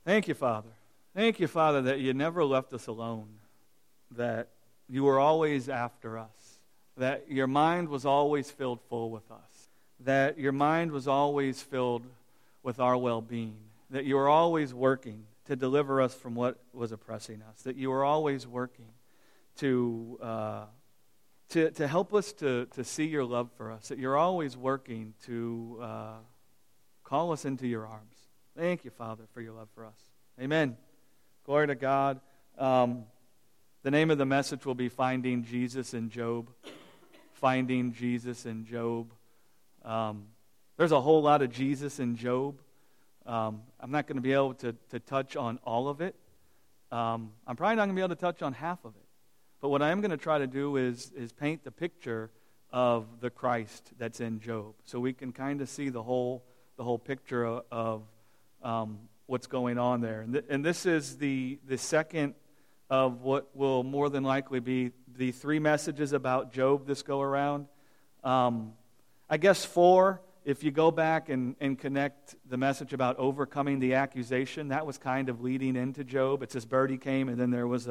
Thank you, Father. Thank you, Father, that you never left us alone, that you were always after us, that your mind was always filled full with us, that your mind was always filled with our well-being, that you were always working to deliver us from what was oppressing us, that you were always working to help us to see your love for us, that you're always working to call us into your arms. Thank you, Father, for your love for us. Amen. Glory to God. The name of the message will be Finding Jesus in Job. Finding Jesus in Job. There's a whole lot of Jesus in Job. I'm not going to be able to touch on all of it. I'm probably not going to be able to touch on half of it. But what I am going to try to do is paint the picture of the Christ that's in Job, so we can kind of see the whole picture of what's going on there. And this is the second of what will more than likely be the 3 messages about Job this go around. I guess 4, if you go back and connect the message about overcoming the accusation, that was kind of leading into Job. It says Birdie came, and then there was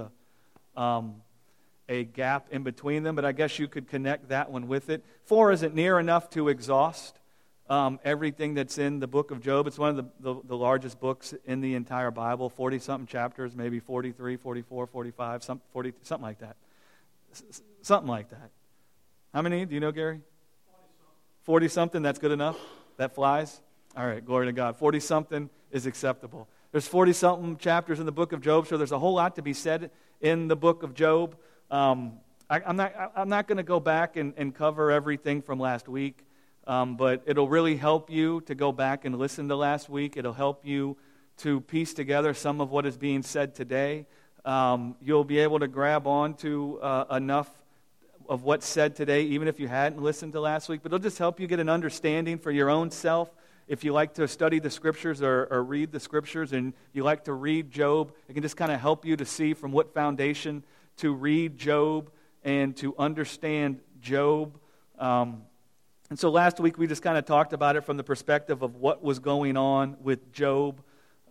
a gap in between them, but I guess you could connect that one with it. 4 isn't near enough to exhaust everything that's in the book of Job. It's one of the largest books in the entire Bible, 40-something chapters, maybe 43, 44, 45, 40, something like that. Something like that. How many? Do you know, Gary? 40-something, that's good enough? That flies? All right, glory to God. 40-something is acceptable. There's 40-something chapters in the book of Job, so there's a whole lot to be said in the book of Job. I'm not going to go back and cover everything from last week. But it'll really help you to go back and listen to last week. It'll help you to piece together some of what is being said today. You'll be able to grab on to enough of what's said today, even if you hadn't listened to last week. But it'll just help you get an understanding for your own self. If you like to study the Scriptures or read the Scriptures and you like to read Job, it can just kind of help you to see from what foundation to read Job and to understand Job. And so last week we just kind of talked about it from the perspective of what was going on with Job,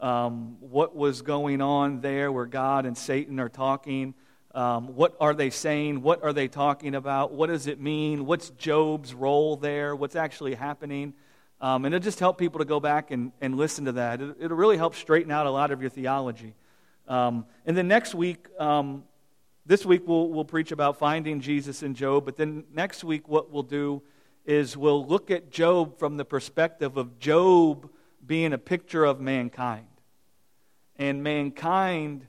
what was going on there where God and Satan are talking. What are they saying? What are they talking about? What does it mean? What's Job's role there? What's actually happening? And it'll just help people to go back and listen to that. It'll really help straighten out a lot of your theology. And then next week, this week we'll preach about finding Jesus in Job. But then next week what we'll do is we'll look at Job from the perspective of Job being a picture of mankind. And mankind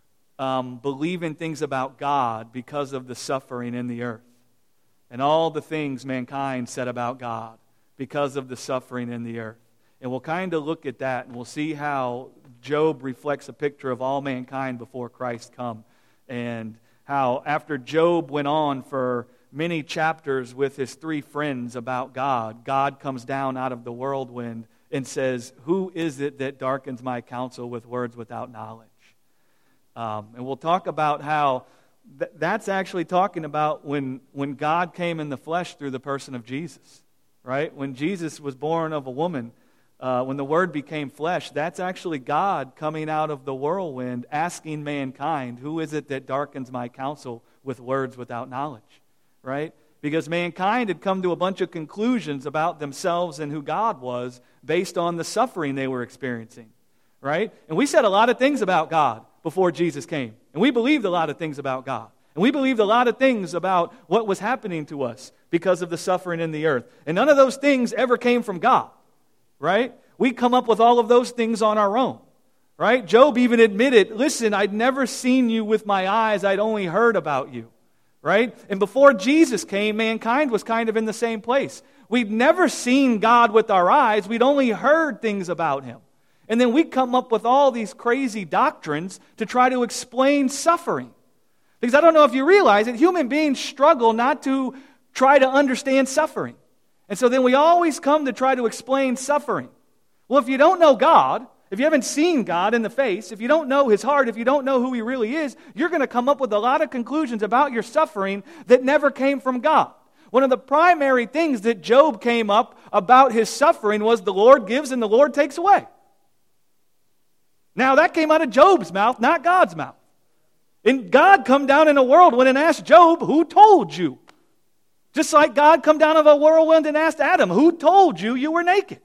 believing things about God because of the suffering in the earth. And all the things mankind said about God because of the suffering in the earth. And we'll kind of look at that, and we'll see how Job reflects a picture of all mankind before Christ come. And how after Job went on for many chapters with his 3 friends about God, God comes down out of the whirlwind and says, "Who is it that darkens my counsel with words without knowledge?" And we'll talk about how that's actually talking about when God came in the flesh through the person of Jesus, right? When Jesus was born of a woman, when the Word became flesh, that's actually God coming out of the whirlwind asking mankind, "Who is it that darkens my counsel with words without knowledge?" Right? Because mankind had come to a bunch of conclusions about themselves and who God was based on the suffering they were experiencing. Right? And we said a lot of things about God before Jesus came. And we believed a lot of things about God. And we believed a lot of things about what was happening to us because of the suffering in the earth. And none of those things ever came from God. Right? We come up with all of those things on our own. Right? Job even admitted, "Listen, I'd never seen you with my eyes. I'd only heard about you." Right? And before Jesus came, mankind was kind of in the same place. We'd never seen God with our eyes. We'd only heard things about Him. And then we come up with all these crazy doctrines to try to explain suffering. Because I don't know if you realize that human beings struggle not to try to understand suffering. And so then we always come to try to explain suffering. Well, if you don't know God, if you haven't seen God in the face, if you don't know His heart, if you don't know who He really is, you're going to come up with a lot of conclusions about your suffering that never came from God. One of the primary things that Job came up about his suffering was the Lord gives and the Lord takes away. Now, that came out of Job's mouth, not God's mouth. And God come down in a whirlwind and asked Job, who told you? Just like God come down of a whirlwind and asked Adam, who told you you were naked?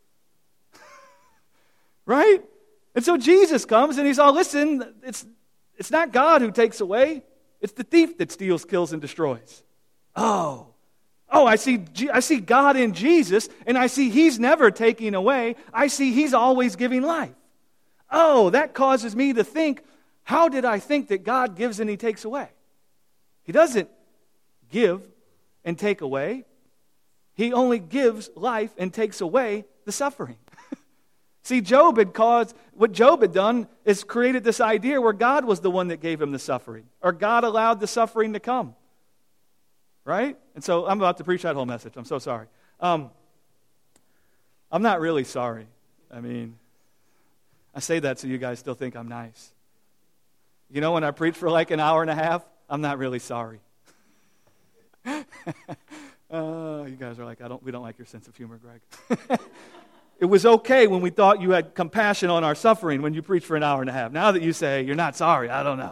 Right? And so Jesus comes and he's all, listen, it's not God who takes away. It's the thief that steals, kills, and destroys. Oh, I see God in Jesus, and I see He's never taking away. I see He's always giving life. Oh, that causes me to think, how did I think that God gives and He takes away? He doesn't give and take away. He only gives life and takes away the suffering. See, what Job had done is created this idea where God was the one that gave him the suffering, or God allowed the suffering to come. Right? And so I'm about to preach that whole message. I'm so sorry. I'm not really sorry. I mean, I say that so you guys still think I'm nice. You know, when I preach for like an hour and a half, I'm not really sorry. You guys are like, we don't like your sense of humor, Greg. It was okay when we thought you had compassion on our suffering when you preached for an hour and a half. Now that you say you're not sorry, I don't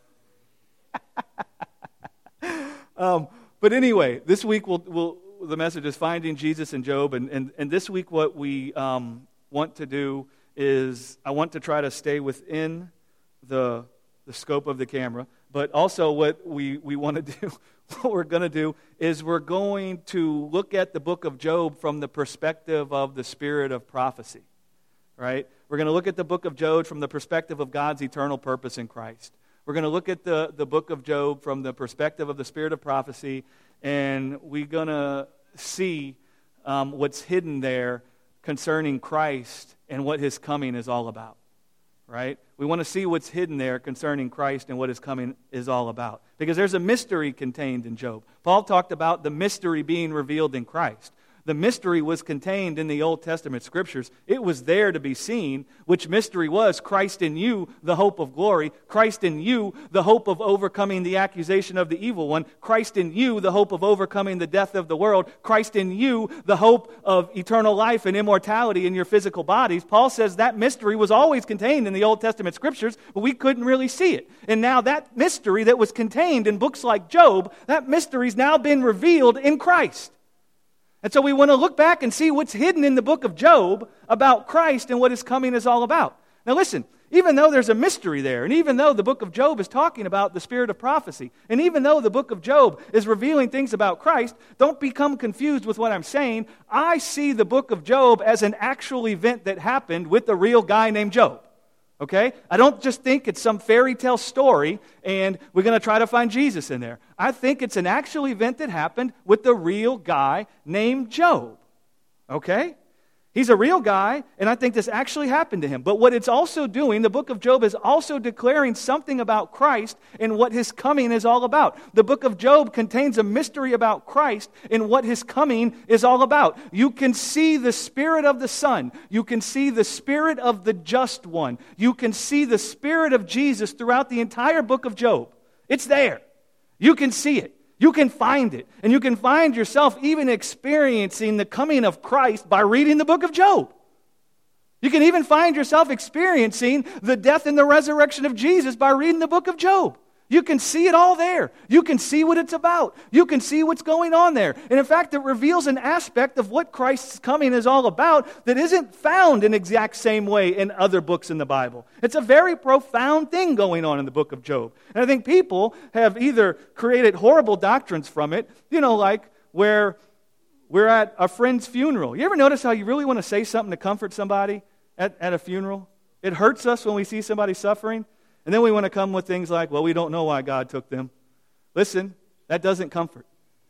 know. But anyway, this week the message is finding Jesus in Job, and this week what we want to do is I want to try to stay within the scope of the camera, but also what we want to do, what we're going to do is we're going to look at the book of Job from the perspective of the spirit of prophecy, right? We're going to look at the book of Job from the perspective of God's eternal purpose in Christ. We're going to look at the book of Job from the perspective of the spirit of prophecy, and we're going to see what's hidden there concerning Christ and what His coming is all about, right? We want to see what's hidden there concerning Christ and what His coming is all about. Because there's a mystery contained in Job. Paul talked about the mystery being revealed in Christ. The mystery was contained in the Old Testament Scriptures. It was there to be seen, which mystery was Christ in you, the hope of glory. Christ in you, the hope of overcoming the accusation of the evil one. Christ in you, the hope of overcoming the death of the world. Christ in you, the hope of eternal life and immortality in your physical bodies. Paul says that mystery was always contained in the Old Testament Scriptures, but we couldn't really see it. And now that mystery that was contained in books like Job, that mystery's now been revealed in Christ. And so we want to look back and see what's hidden in the book of Job about Christ and what His coming is all about. Now listen, even though there's a mystery there, and even though the book of Job is talking about the spirit of prophecy, and even though the book of Job is revealing things about Christ, don't become confused with what I'm saying. I see the book of Job as an actual event that happened with a real guy named Job. Okay? I don't just think it's some fairy tale story and we're going to try to find Jesus in there. I think it's an actual event that happened with the real guy named Job. Okay? He's a real guy, and I think this actually happened to him. But what it's also doing, the book of Job is also declaring something about Christ and what His coming is all about. The book of Job contains a mystery about Christ and what His coming is all about. You can see the Spirit of the Son. You can see the Spirit of the Just One. You can see the Spirit of Jesus throughout the entire book of Job. It's there. You can see it. You can find it. And you can find yourself even experiencing the coming of Christ by reading the book of Job. You can even find yourself experiencing the death and the resurrection of Jesus by reading the book of Job. You can see it all there. You can see what it's about. You can see what's going on there. And in fact, it reveals an aspect of what Christ's coming is all about that isn't found in the exact same way in other books in the Bible. It's a very profound thing going on in the book of Job. And I think people have either created horrible doctrines from it, like where we're at a friend's funeral. You ever notice how you really want to say something to comfort somebody at a funeral? It hurts us when we see somebody suffering. And then we want to come with things like, well, we don't know why God took them. Listen, that doesn't comfort.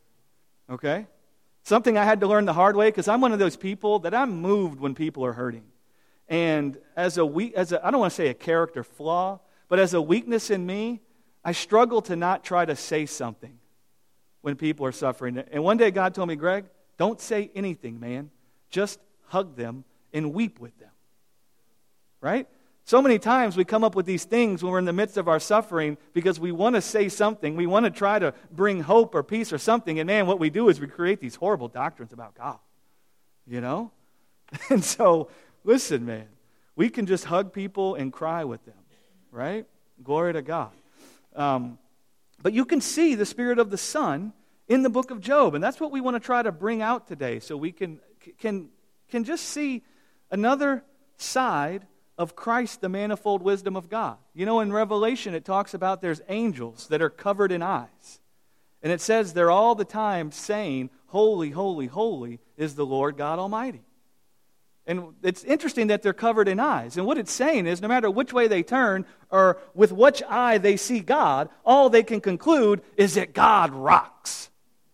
Okay? Something I had to learn the hard way, because I'm one of those people that I'm moved when people are hurting. And I don't want to say a character flaw, but as a weakness in me, I struggle to not try to say something when people are suffering. And one day God told me, Greg, don't say anything, man. Just hug them and weep with them. Right? So many times we come up with these things when we're in the midst of our suffering because we want to say something. We want to try to bring hope or peace or something. And man, what we do is we create these horrible doctrines about God. And so, listen, man. We can just hug people and cry with them, right? Glory to God. But you can see the Spirit of the Son in the book of Job, and that's what we want to try to bring out today, so we can just see another side of Christ, the manifold wisdom of God. You know, in Revelation it talks about there's angels that are covered in eyes. And it says they're all the time saying, "Holy, holy, holy is the Lord God Almighty." And it's interesting that they're covered in eyes. And what it's saying is no matter which way they turn or with which eye they see God, all they can conclude is that God rocks.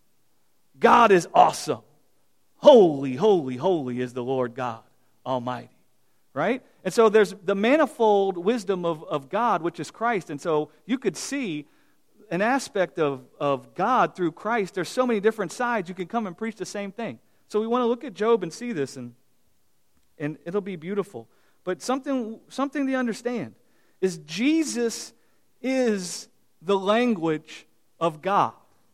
God is awesome. Holy, holy, holy is the Lord God Almighty. Right? And so there's the manifold wisdom of God, which is Christ. And so you could see an aspect of God through Christ. There's so many different sides. You can come and preach the same thing. So we want to look at Job and see this, and it'll be beautiful. But something to understand is Jesus is the language of God.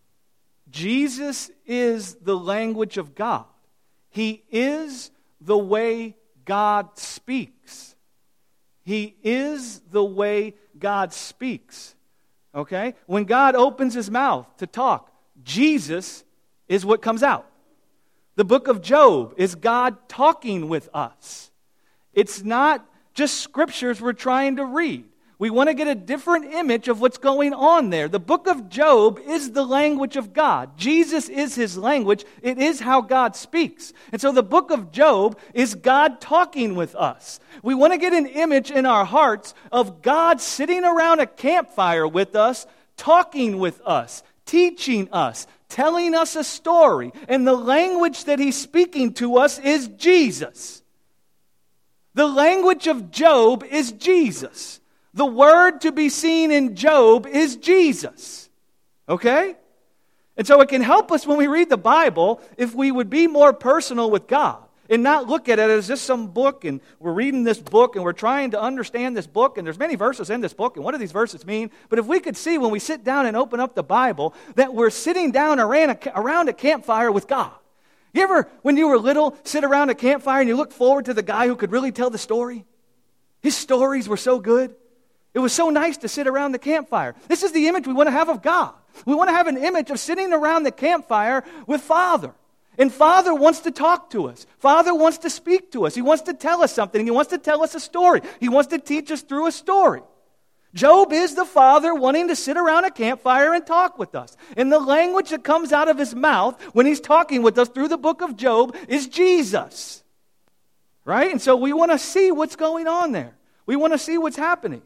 Jesus is the language of God. He is the way God speaks. He is the way God speaks. Okay? When God opens His mouth to talk, Jesus is what comes out. The book of Job is God talking with us. It's not just scriptures we're trying to read. We want to get a different image of what's going on there. The book of Job is the language of God. Jesus is His language. It is how God speaks. And so the book of Job is God talking with us. We want to get an image in our hearts of God sitting around a campfire with us, talking with us, teaching us, telling us a story. And the language that He's speaking to us is Jesus. The language of Job is Jesus. The word to be seen in Job is Jesus. Okay? And so it can help us when we read the Bible if we would be more personal with God and not look at it as just some book and we're reading this book and we're trying to understand this book and there's many verses in this book and what do these verses mean? But if we could see when we sit down and open up the Bible that we're sitting down around a campfire with God. You ever, when you were little, sit around a campfire and you look forward to the guy who could really tell the story? His stories were so good. It was so nice to sit around the campfire. This is the image we want to have of God. We want to have an image of sitting around the campfire with Father. And Father wants to talk to us. Father wants to speak to us. He wants to tell us something. He wants to tell us a story. He wants to teach us through a story. Job is the Father wanting to sit around a campfire and talk with us. And the language that comes out of His mouth when He's talking with us through the book of Job is Jesus. Right? And so we want to see what's going on there. We want to see what's happening.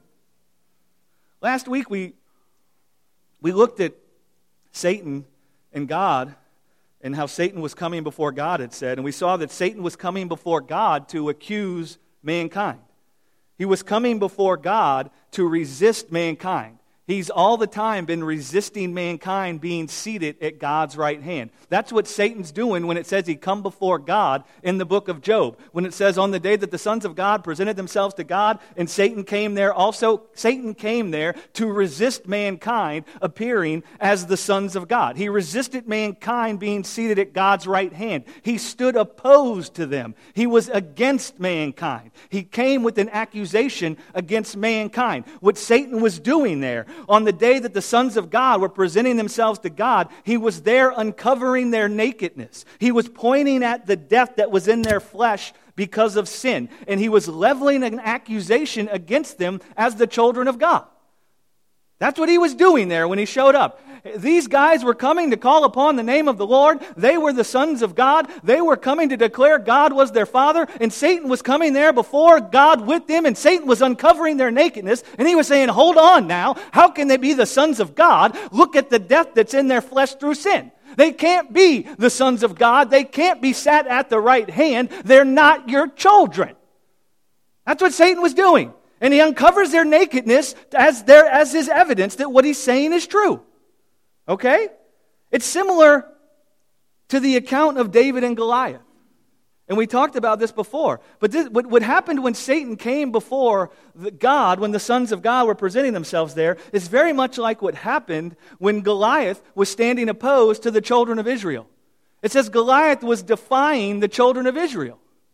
Last week we looked at Satan and God and how Satan was coming before God, it said. And we saw that Satan was coming before God to accuse mankind. He was coming before God to resist mankind. He's all the time been resisting mankind being seated at God's right hand. That's what Satan's doing when it says he come before God in the book of Job. When it says on the day that the sons of God presented themselves to God and Satan came there, also Satan came there to resist mankind appearing as the sons of God. He resisted mankind being seated at God's right hand. He stood opposed to them. He was against mankind. He came with an accusation against mankind. What Satan was doing there, on the day that the sons of God were presenting themselves to God, he was there uncovering their nakedness. He was pointing at the death that was in their flesh because of sin. And he was leveling an accusation against them as the children of God. That's what he was doing there when he showed up. These guys were coming to call upon the name of the Lord. They were the sons of God. They were coming to declare God was their Father. And Satan was coming there before God with them. And Satan was uncovering their nakedness. And he was saying, hold on now. How can they be the sons of God? Look at the death that's in their flesh through sin. They can't be the sons of God. They can't be sat at the right hand. They're not your children. That's what Satan was doing. And he uncovers their nakedness as his evidence that what he's saying is true. Okay? It's similar to the account of David and Goliath. And we talked about this before. But what happened when Satan came before God, when the sons of God were presenting themselves there, is very much like what happened when Goliath was standing opposed to the children of Israel. It says Goliath was defying the children of Israel.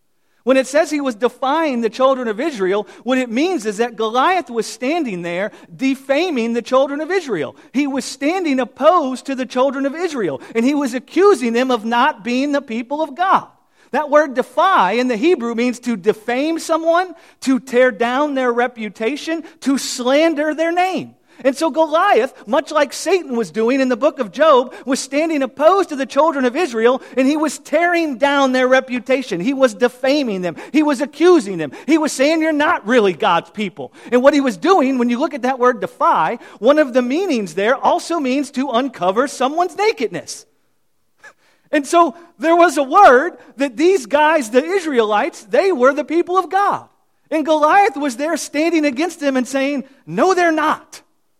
When it says he was defying the children of Israel, what it means is that Goliath was standing there defaming the children of Israel. He was standing opposed to the children of Israel, and he was accusing them of not being the people of God. That word defy in the Hebrew means to defame someone, to tear down their reputation, to slander their name. And so Goliath, much like Satan was doing in the book of Job, was standing opposed to the children of Israel, and he was tearing down their reputation. He was defaming them. He was accusing them. He was saying, you're not really God's people. And what he was doing, when you look at that word defy, one of the meanings there also means to uncover someone's nakedness. And so there was a word that these guys, the Israelites, they were the people of God. And Goliath was there standing against them and saying, no, they're not.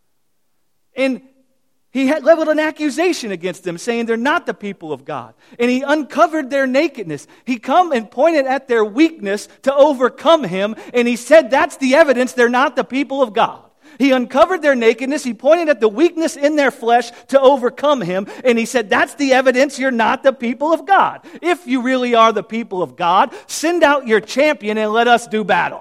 And he had leveled an accusation against them, saying they're not the people of God. And he uncovered their nakedness. He come and pointed at their weakness to overcome him, and he said that's the evidence they're not the people of God. He uncovered their nakedness. He pointed at the weakness in their flesh to overcome him, and he said that's the evidence you're not the people of God. If you really are the people of God, send out your champion and let us do battle.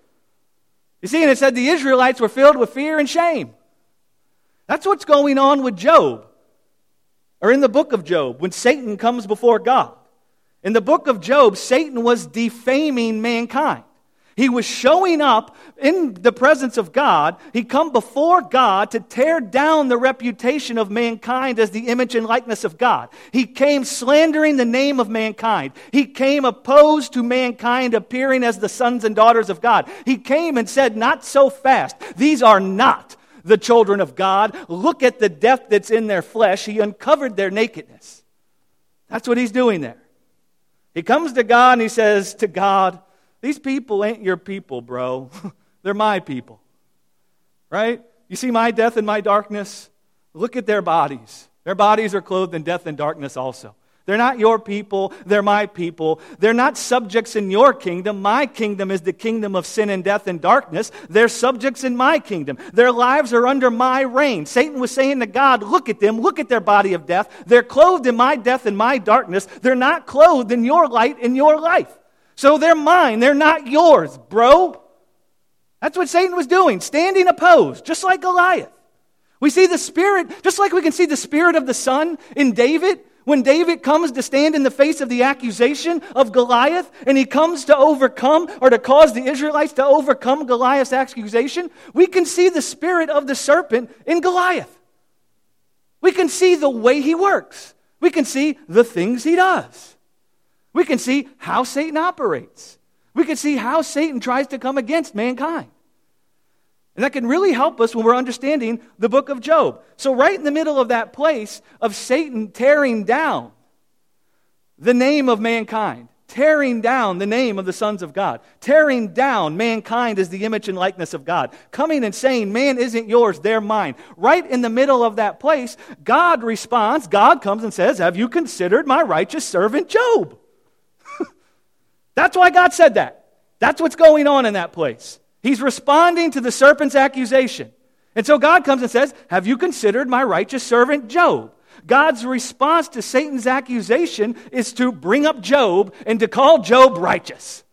You see, and it said the Israelites were filled with fear and shame. That's what's going on with Job, or in the book of Job, when Satan comes before God. In the book of Job, Satan was defaming mankind. He was showing up in the presence of God. He come before God to tear down the reputation of mankind as the image and likeness of God. He came slandering the name of mankind. He came opposed to mankind appearing as the sons and daughters of God. He came and said, not so fast. These are not the children of God. Look at the death that's in their flesh. He uncovered their nakedness. That's what he's doing there. He comes to God and he says to God, these people ain't your people, bro. They're my people. Right? You see my death and my darkness? Look at their bodies. Their bodies are clothed in death and darkness also. They're not your people, they're my people. They're not subjects in your kingdom. My kingdom is the kingdom of sin and death and darkness. They're subjects in my kingdom. Their lives are under my reign. Satan was saying to God, look at them, look at their body of death. They're clothed in my death and my darkness. They're not clothed in your light and your life. So they're mine, they're not yours, bro. That's what Satan was doing, standing opposed, just like Goliath. We see the Spirit, just like we can see the Spirit of the Son in David. When David comes to stand in the face of the accusation of Goliath, and he comes to overcome or to cause the Israelites to overcome Goliath's accusation, we can see the spirit of the serpent in Goliath. We can see the way he works. We can see the things he does. We can see how Satan operates. We can see how Satan tries to come against mankind. And that can really help us when we're understanding the book of Job. So right in the middle of that place of Satan tearing down the name of mankind, tearing down the name of the sons of God, tearing down mankind as the image and likeness of God, coming and saying, man isn't yours, they're mine. Right in the middle of that place, God responds, God comes and says, have you considered my righteous servant Job? That's why God said that. That's what's going on in that place. He's responding to the serpent's accusation. And so God comes and says, have you considered my righteous servant Job? God's response to Satan's accusation is to bring up Job and to call Job righteous.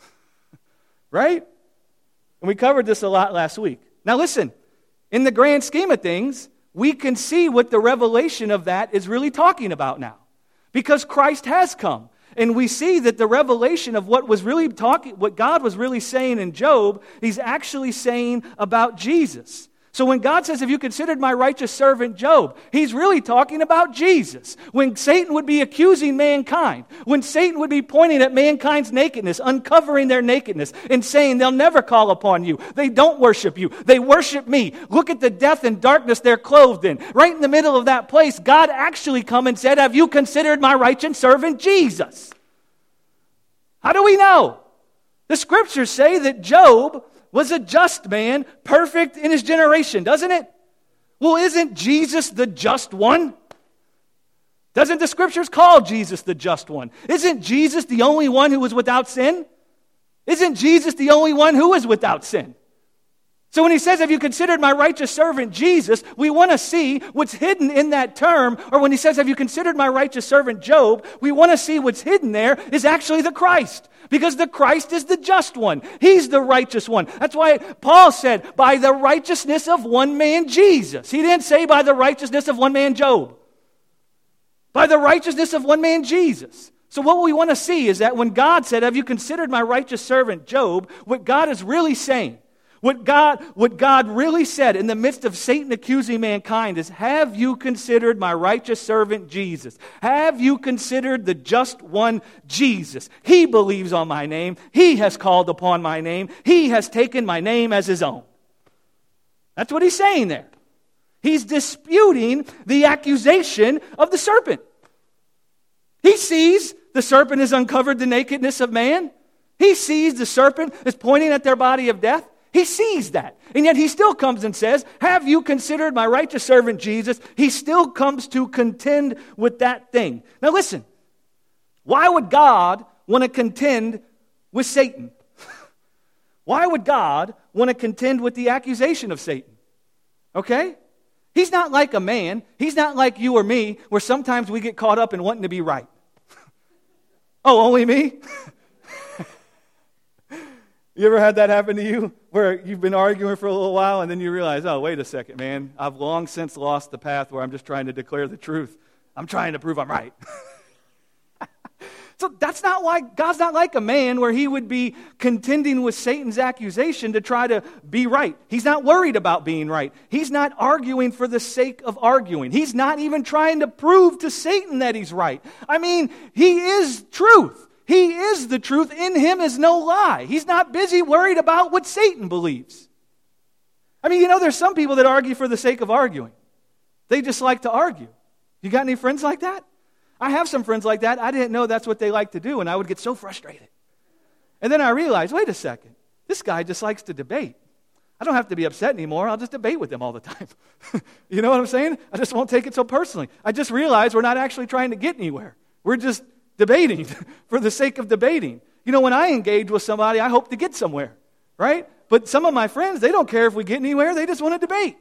Right? And we covered this a lot last week. Now listen, in the grand scheme of things, we can see what the revelation of that is really talking about now. Because Christ has come. And we see that the revelation of what God was really saying in Job, he's actually saying about Jesus. So when God says, have you considered my righteous servant Job? He's really talking about Jesus. When Satan would be accusing mankind, when Satan would be pointing at mankind's nakedness, uncovering their nakedness, and saying they'll never call upon you. They don't worship you. They worship me. Look at the death and darkness they're clothed in. Right in the middle of that place, God actually come and said, have you considered my righteous servant Jesus? How do we know? The scriptures say that Job was a just man, perfect in his generation, doesn't it? Well, isn't Jesus the just one? Doesn't the scriptures call Jesus the just one? Isn't Jesus the only one who was without sin? Isn't Jesus the only one who is without sin? So when he says, have you considered my righteous servant Jesus, we want to see what's hidden in that term. Or when he says, have you considered my righteous servant Job, we want to see what's hidden there is actually the Christ. Because the Christ is the just one. He's the righteous one. That's why Paul said, by the righteousness of one man Jesus. He didn't say by the righteousness of one man Job. By the righteousness of one man Jesus. So what we want to see is that when God said, have you considered my righteous servant Job, what God is really saying, what God really said in the midst of Satan accusing mankind is, have you considered my righteous servant Jesus? Have you considered the just one Jesus? He believes on my name. He has called upon my name. He has taken my name as his own. That's what he's saying there. He's disputing the accusation of the serpent. He sees the serpent has uncovered the nakedness of man. He sees the serpent is pointing at their body of death. He sees that. And yet he still comes and says, have you considered my righteous servant Jesus? He still comes to contend with that thing. Now listen, why would God want to contend with Satan? Why would God want to contend with the accusation of Satan? Okay? He's not like a man. He's not like you or me, where sometimes we get caught up in wanting to be right. Oh, only me? You ever had that happen to you, where you've been arguing for a little while and then you realize, oh, wait a second, man. I've long since lost the path where I'm just trying to declare the truth. I'm trying to prove I'm right. So that's not why God's not like a man where he would be contending with Satan's accusation to try to be right. He's not worried about being right. He's not arguing for the sake of arguing. He's not even trying to prove to Satan that he's right. I mean, he is truth. He is the truth. In him is no lie. He's not busy worried about what Satan believes. I mean, there's some people that argue for the sake of arguing. They just like to argue. You got any friends like that? I have some friends like that. I didn't know that's what they like to do, and I would get so frustrated. And then I realized, wait a second, this guy just likes to debate. I don't have to be upset anymore. I'll just debate with him all the time. You know what I'm saying? I just won't take it so personally. I just realized we're not actually trying to get anywhere. We're just debating for the sake of debating. When I engage with somebody, I hope to get somewhere, right? But some of my friends, they don't care if we get anywhere. They just want to debate.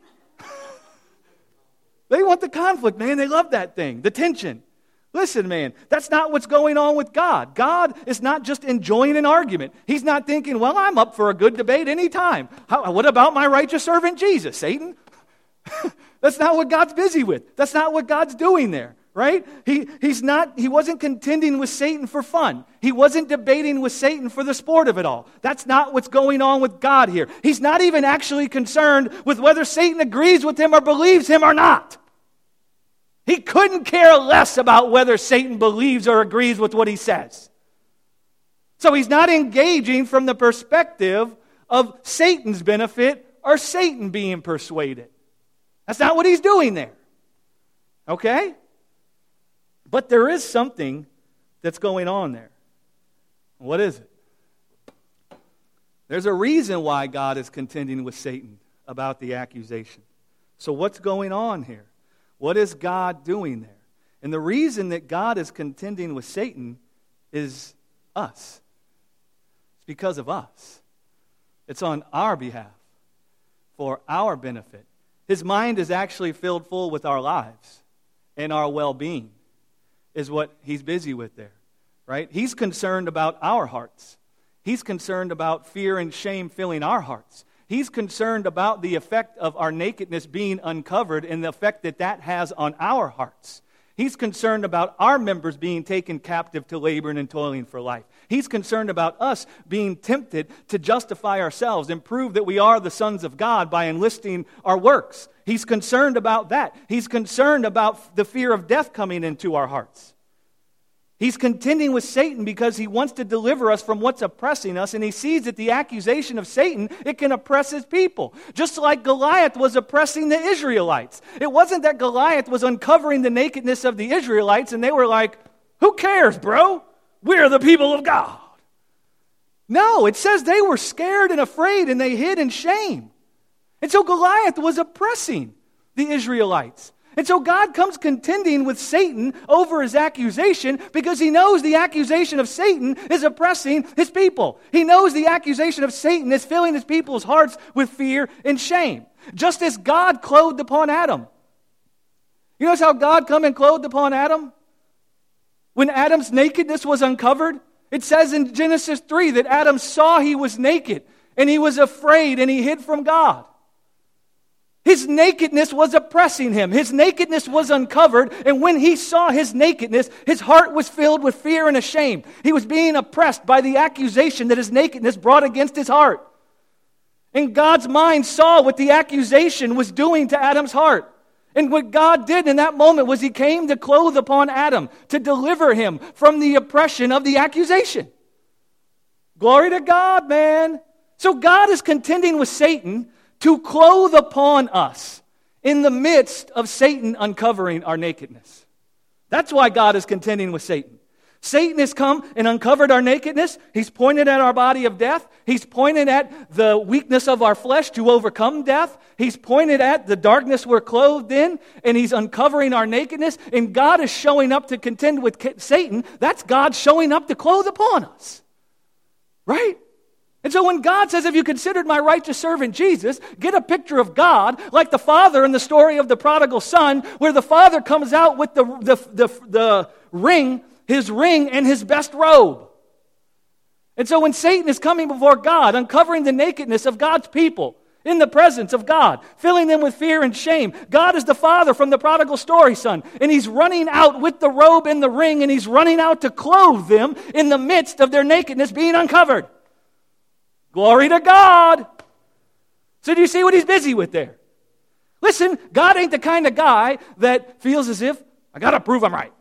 They want the conflict, man. They love that thing, the tension. Listen, man, that's not what's going on with God. God is not just enjoying an argument. He's not thinking, well, I'm up for a good debate anytime. What about my righteous servant Jesus, Satan? That's not what God's busy with. That's not what God's doing there, right? He wasn't contending with Satan for fun. He wasn't debating with Satan for the sport of it all. That's not what's going on with God here. He's not even actually concerned with whether Satan agrees with him or believes him or not. He couldn't care less about whether Satan believes or agrees with what he says. So he's not engaging from the perspective of Satan's benefit or Satan being persuaded. That's not what he's doing there. Okay? But there is something that's going on there. What is it? There's a reason why God is contending with Satan about the accusation. So what's going on here? What is God doing there? And the reason that God is contending with Satan is us. It's because of us. It's on our behalf, for our benefit. His mind is actually filled full with our lives and our well-being is what he's busy with there, right? He's concerned about our hearts. He's concerned about fear and shame filling our hearts. He's concerned about the effect of our nakedness being uncovered and the effect that that has on our hearts. He's concerned about our members being taken captive to laboring and toiling for life. He's concerned about us being tempted to justify ourselves and prove that we are the sons of God by enlisting our works. He's concerned about that. He's concerned about the fear of death coming into our hearts. He's contending with Satan because he wants to deliver us from what's oppressing us, and he sees that the accusation of Satan, it can oppress his people. Just like Goliath was oppressing the Israelites. It wasn't that Goliath was uncovering the nakedness of the Israelites, and they were like, who cares, bro? We're the people of God. No, it says they were scared and afraid, and they hid in shame. And so Goliath was oppressing the Israelites. And so God comes contending with Satan over his accusation because he knows the accusation of Satan is oppressing his people. He knows the accusation of Satan is filling his people's hearts with fear and shame. Just as God clothed upon Adam. You notice how God come and clothed upon Adam? When Adam's nakedness was uncovered, it says in Genesis 3 that Adam saw he was naked and he was afraid and he hid from God. His nakedness was oppressing him. His nakedness was uncovered, and when he saw his nakedness, his heart was filled with fear and shame. He was being oppressed by the accusation that his nakedness brought against his heart. And God's mind saw what the accusation was doing to Adam's heart. And what God did in that moment was he came to clothe upon Adam, to deliver him from the oppression of the accusation. Glory to God, man. So God is contending with Satan to clothe upon us in the midst of Satan uncovering our nakedness. That's why God is contending with Satan. Satan has come and uncovered our nakedness. He's pointed at our body of death. He's pointed at the weakness of our flesh to overcome death. He's pointed at the darkness we're clothed in, and he's uncovering our nakedness. And God is showing up to contend with Satan. That's God showing up to clothe upon us. Right? And so when God says, if you considered my righteous servant Jesus, get a picture of God like the father in the story of the prodigal son, where the father comes out with the ring, his ring and his best robe. And so when Satan is coming before God, uncovering the nakedness of God's people in the presence of God, filling them with fear and shame, God is the father from the prodigal story son, and he's running out with the robe and the ring, and he's running out to clothe them in the midst of their nakedness being uncovered. Glory to God. So do you see what he's busy with there? Listen, God ain't the kind of guy that feels as if, I got to prove I'm right.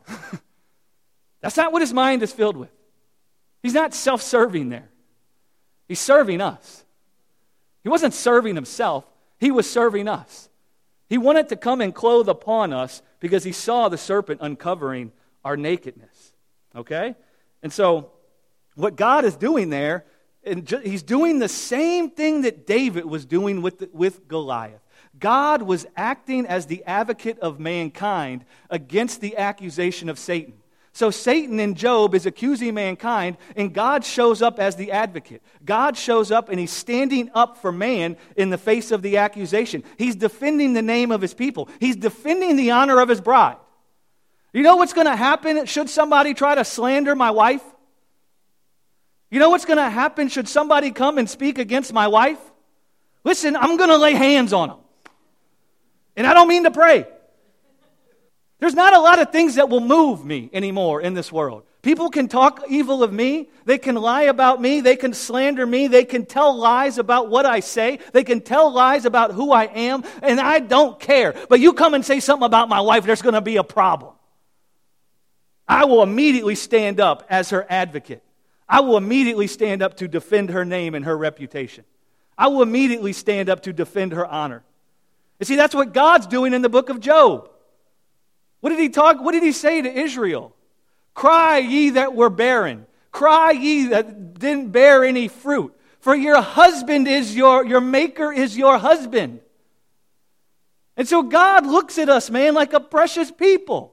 That's not what his mind is filled with. He's not self-serving there. He's serving us. He wasn't serving himself. He was serving us. He wanted to come and clothe upon us because he saw the serpent uncovering our nakedness. Okay? And so what God is doing there, and he's doing the same thing that David was doing with Goliath. God was acting as the advocate of mankind against the accusation of Satan. So Satan in Job is accusing mankind, and God shows up as the advocate. God shows up and he's standing up for man in the face of the accusation. He's defending the name of his people. He's defending the honor of his bride. You know what's going to happen should somebody try to slander my wife? You know what's going to happen should somebody come and speak against my wife? Listen, I'm going to lay hands on them. And I don't mean to pray. There's not a lot of things that will move me anymore in this world. People can talk evil of me. They can lie about me. They can slander me. They can tell lies about what I say. They can tell lies about who I am. And I don't care. But you come and say something about my wife, there's going to be a problem. I will immediately stand up as her advocate. I will immediately stand up to defend her name and her reputation. I will immediately stand up to defend her honor. You see, that's what God's doing in the book of Job. What did he say to Israel? Cry ye that were barren. Cry ye that didn't bear any fruit. For your husband is your maker is your husband. And so God looks at us, man, like a precious people.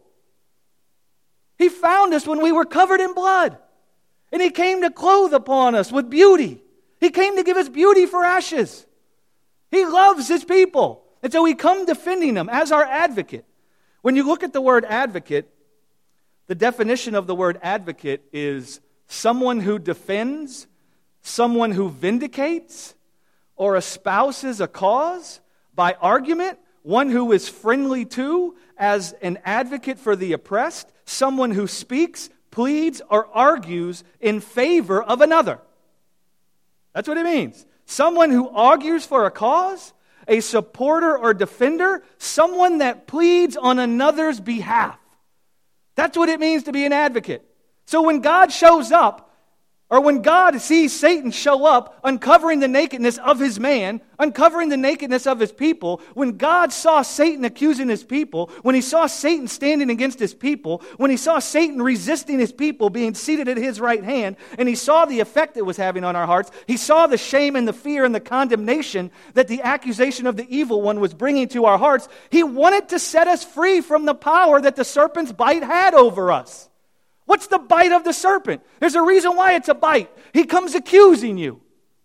He found us when we were covered in blood. And he came to clothe upon us with beauty. He came to give us beauty for ashes. He loves his people. And so we come defending them as our advocate. When you look at the word advocate, the definition of the word advocate is someone who defends, someone who vindicates, or espouses a cause by argument, one who is friendly to, as an advocate for the oppressed, someone who speaks, pleads, or argues in favor of another. That's what it means. Someone who argues for a cause, a supporter or defender, someone that pleads on another's behalf. That's what it means to be an advocate. So when God shows up, Or when God sees Satan show up, uncovering the nakedness of his man, uncovering the nakedness of his people, when God saw Satan accusing his people, when he saw Satan standing against his people, when he saw Satan resisting his people being seated at his right hand, and he saw the effect it was having on our hearts, he saw the shame and the fear and the condemnation that the accusation of the evil one was bringing to our hearts, he wanted to set us free from the power that the serpent's bite had over us. What's the bite of the serpent? There's a reason why it's a bite. He comes accusing you.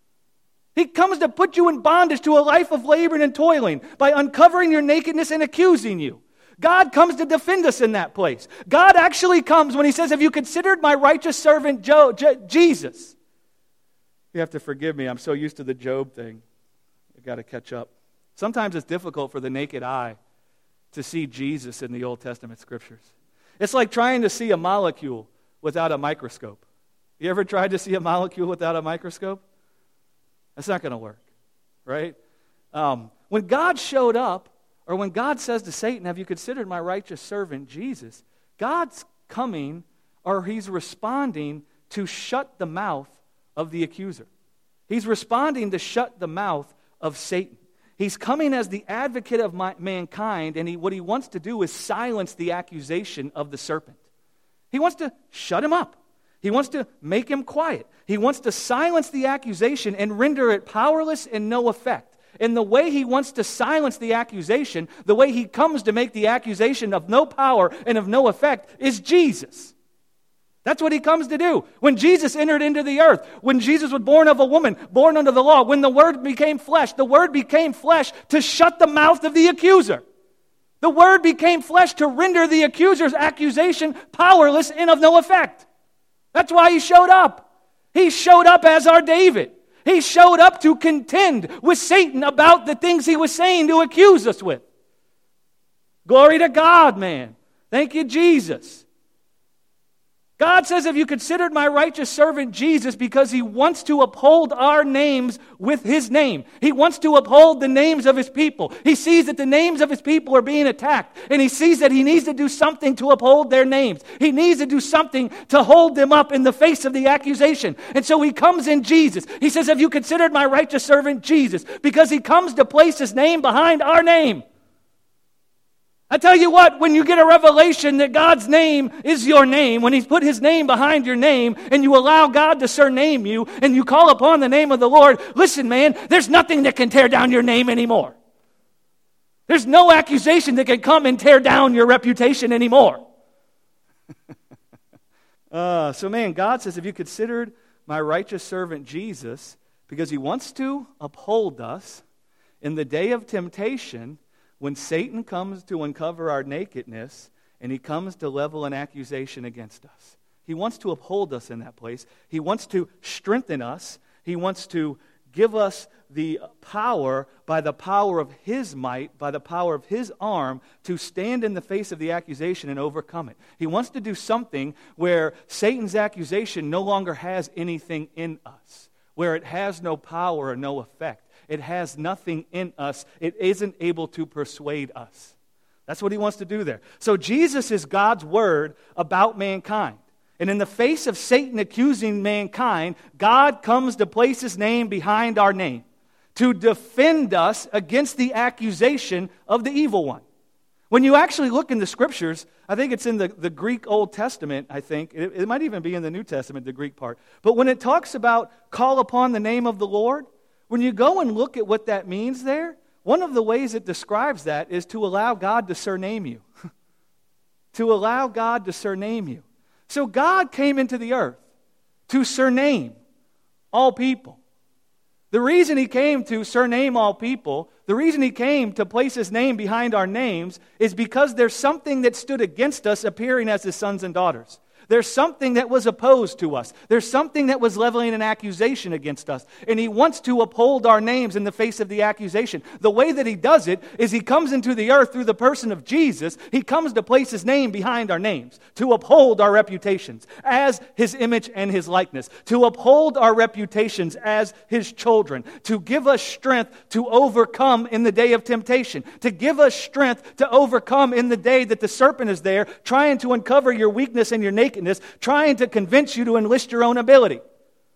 He comes to put you in bondage to a life of laboring and toiling by uncovering your nakedness and accusing you. God comes to defend us in that place. God actually comes when he says, have you considered my righteous servant Jesus? You have to forgive me. I'm so used to the Job thing. I've got to catch up. Sometimes it's difficult for the naked eye to see Jesus in the Old Testament scriptures. It's like trying to see a molecule without a microscope. You ever tried to see a molecule without a microscope? That's not going to work, right? When God showed up, or when God says to Satan, have you considered my righteous servant Jesus? God's coming, or he's responding to shut the mouth of the accuser. He's responding to shut the mouth of Satan. He's coming as the advocate of mankind, and what he wants to do is silence the accusation of the serpent. He wants to shut him up. He wants to make him quiet. He wants to silence the accusation and render it powerless and no effect. And the way he wants to silence the accusation, the way he comes to make the accusation of no power and of no effect, is Jesus. That's what he comes to do. When Jesus entered into the earth, when Jesus was born of a woman, born under the law, when the Word became flesh, the Word became flesh to shut the mouth of the accuser. The Word became flesh to render the accuser's accusation powerless and of no effect. That's why he showed up. He showed up as our David. He showed up to contend with Satan about the things he was saying to accuse us with. Glory to God, man. Thank you, Jesus. God says, have you considered my righteous servant Jesus, because he wants to uphold our names with his name. He wants to uphold the names of his people. He sees that the names of his people are being attacked, and he sees that he needs to do something to uphold their names. He needs to do something to hold them up in the face of the accusation. And so he comes in Jesus. He says, have you considered my righteous servant Jesus? Because he comes to place his name behind our name. I tell you what, when you get a revelation that God's name is your name, when he's put his name behind your name, and you allow God to surname you, and you call upon the name of the Lord, listen, man, there's nothing that can tear down your name anymore. There's no accusation that can come and tear down your reputation anymore. So man, God says, have you considered my righteous servant Jesus? Because he wants to uphold us in the day of temptation. When Satan comes to uncover our nakedness, and he comes to level an accusation against us. He wants to uphold us in that place. He wants to strengthen us. He wants to give us the power, by the power of his might, by the power of his arm, to stand in the face of the accusation and overcome it. He wants to do something where Satan's accusation no longer has anything in us, where it has no power or no effect. It has nothing in us. It isn't able to persuade us. That's what he wants to do there. So Jesus is God's word about mankind. And in the face of Satan accusing mankind, God comes to place his name behind our name to defend us against the accusation of the evil one. When you actually look in the scriptures, I think it's in the Greek Old Testament, I think. It might even be in the New Testament, the Greek part. But when it talks about call upon the name of the Lord, when you go and look at what that means there, one of the ways it describes that is to allow God to surname you. To allow God to surname you. So God came into the earth to surname all people. The reason he came to surname all people, the reason he came to place his name behind our names, is because there's something that stood against us appearing as his sons and daughters. There's something that was opposed to us. There's something that was leveling an accusation against us. And he wants to uphold our names in the face of the accusation. The way that he does it is he comes into the earth through the person of Jesus. He comes to place his name behind our names, to uphold our reputations as his image and his likeness, to uphold our reputations as his children, to give us strength to overcome in the day of temptation, to give us strength to overcome in the day that the serpent is there trying to uncover your weakness and your nakedness, trying to convince you to enlist your own ability.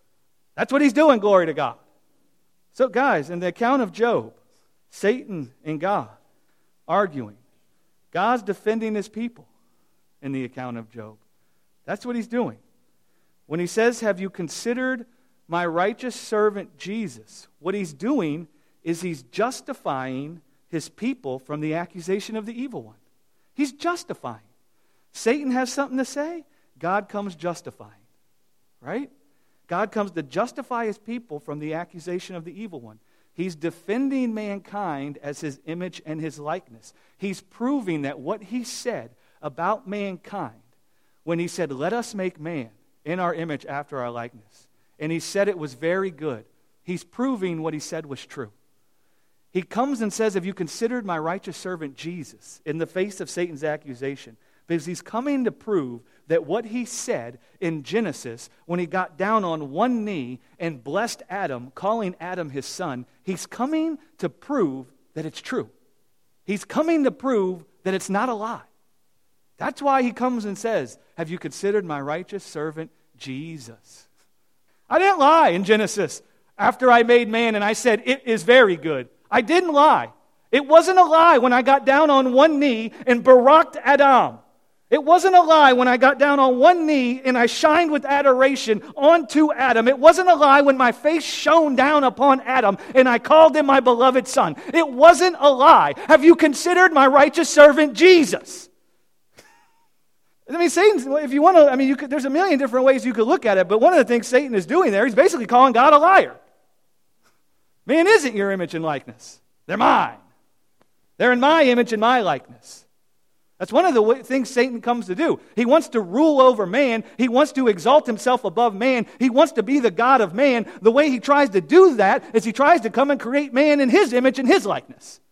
That's what he's doing, glory to God. So guys, in the account of Job, Satan and God arguing. God's defending his people in the account of Job. That's what he's doing. When he says, have you considered my righteous servant Jesus? What he's doing is he's justifying his people from the accusation of the evil one. He's justifying. Satan has something to say. God comes justifying. Right? God comes to justify his people from the accusation of the evil one. He's defending mankind as his image and his likeness. He's proving that what he said about mankind, when he said, let us make man in our image after our likeness, and he said it was very good, he's proving what he said was true. He comes and says, have you considered my righteous servant Jesus in the face of Satan's accusation? Because he's coming to prove that what he said in Genesis, when he got down on one knee and blessed Adam, calling Adam his son, he's coming to prove that it's true. He's coming to prove that it's not a lie. That's why he comes and says, have you considered my righteous servant Jesus? I didn't lie in Genesis after I made man and I said, it is very good. I didn't lie. It wasn't a lie when I got down on one knee and baraked Adam. It wasn't a lie when I got down on one knee and I shined with adoration onto Adam. It wasn't a lie when my face shone down upon Adam and I called him my beloved son. It wasn't a lie. Have you considered my righteous servant Jesus? I mean, Satan, if you want to, I mean, there's a million different ways you could look at it, but one of the things Satan is doing there, he's basically calling God a liar. Man isn't your image and likeness. They're mine. They're in my image and my likeness. That's one of the things Satan comes to do. He wants to rule over man. He wants to exalt himself above man. He wants to be the God of man. The way he tries to do that is he tries to come and create man in his image and his likeness.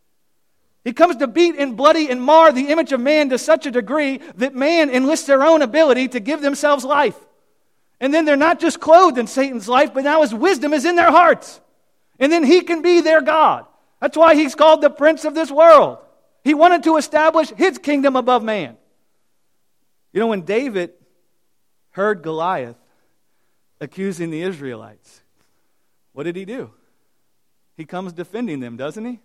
He comes to beat and bloody and mar the image of man to such a degree that man enlists their own ability to give themselves life. And then they're not just clothed in Satan's life, but now his wisdom is in their hearts. And then he can be their God. That's why he's called the prince of this world. He wanted to establish his kingdom above man. You know, when David heard Goliath accusing the Israelites, what did he do? He comes defending them, doesn't he?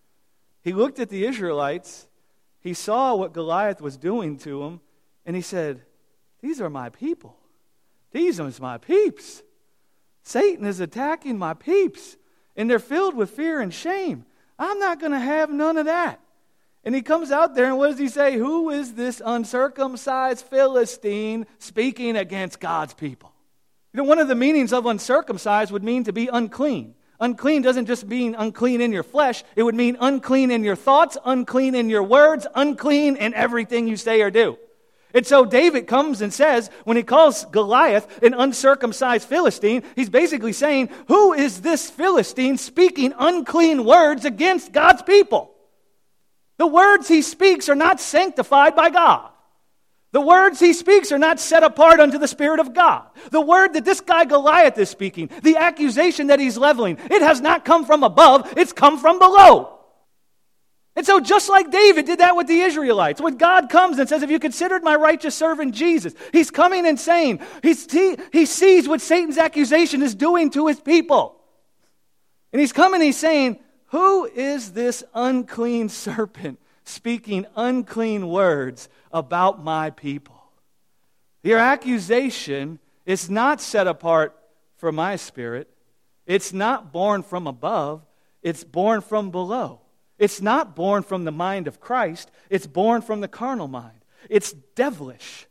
He looked at the Israelites, he saw what Goliath was doing to them, and he said, these are my people. These are my peeps. Satan is attacking my peeps, and they're filled with fear and shame. I'm not going to have none of that. And he comes out there, and what does he say? Who is this uncircumcised Philistine speaking against God's people? You know, one of the meanings of uncircumcised would mean to be unclean. Unclean doesn't just mean unclean in your flesh. It would mean unclean in your thoughts, unclean in your words, unclean in everything you say or do. And so David comes and says, when he calls Goliath an uncircumcised Philistine, he's basically saying, who is this Philistine speaking unclean words against God's people? The words he speaks are not sanctified by God. The words he speaks are not set apart unto the Spirit of God. The word that this guy Goliath is speaking, the accusation that he's leveling, it has not come from above, it's come from below. And so just like David did that with the Israelites, when God comes and says, have you considered my righteous servant Jesus? He's coming and saying, he sees what Satan's accusation is doing to his people. And he's coming and he's saying, who is this unclean serpent speaking unclean words about my people? Your accusation is not set apart for my spirit. It's not born from above. It's born from below. It's not born from the mind of Christ. It's born from the carnal mind. It's devilish.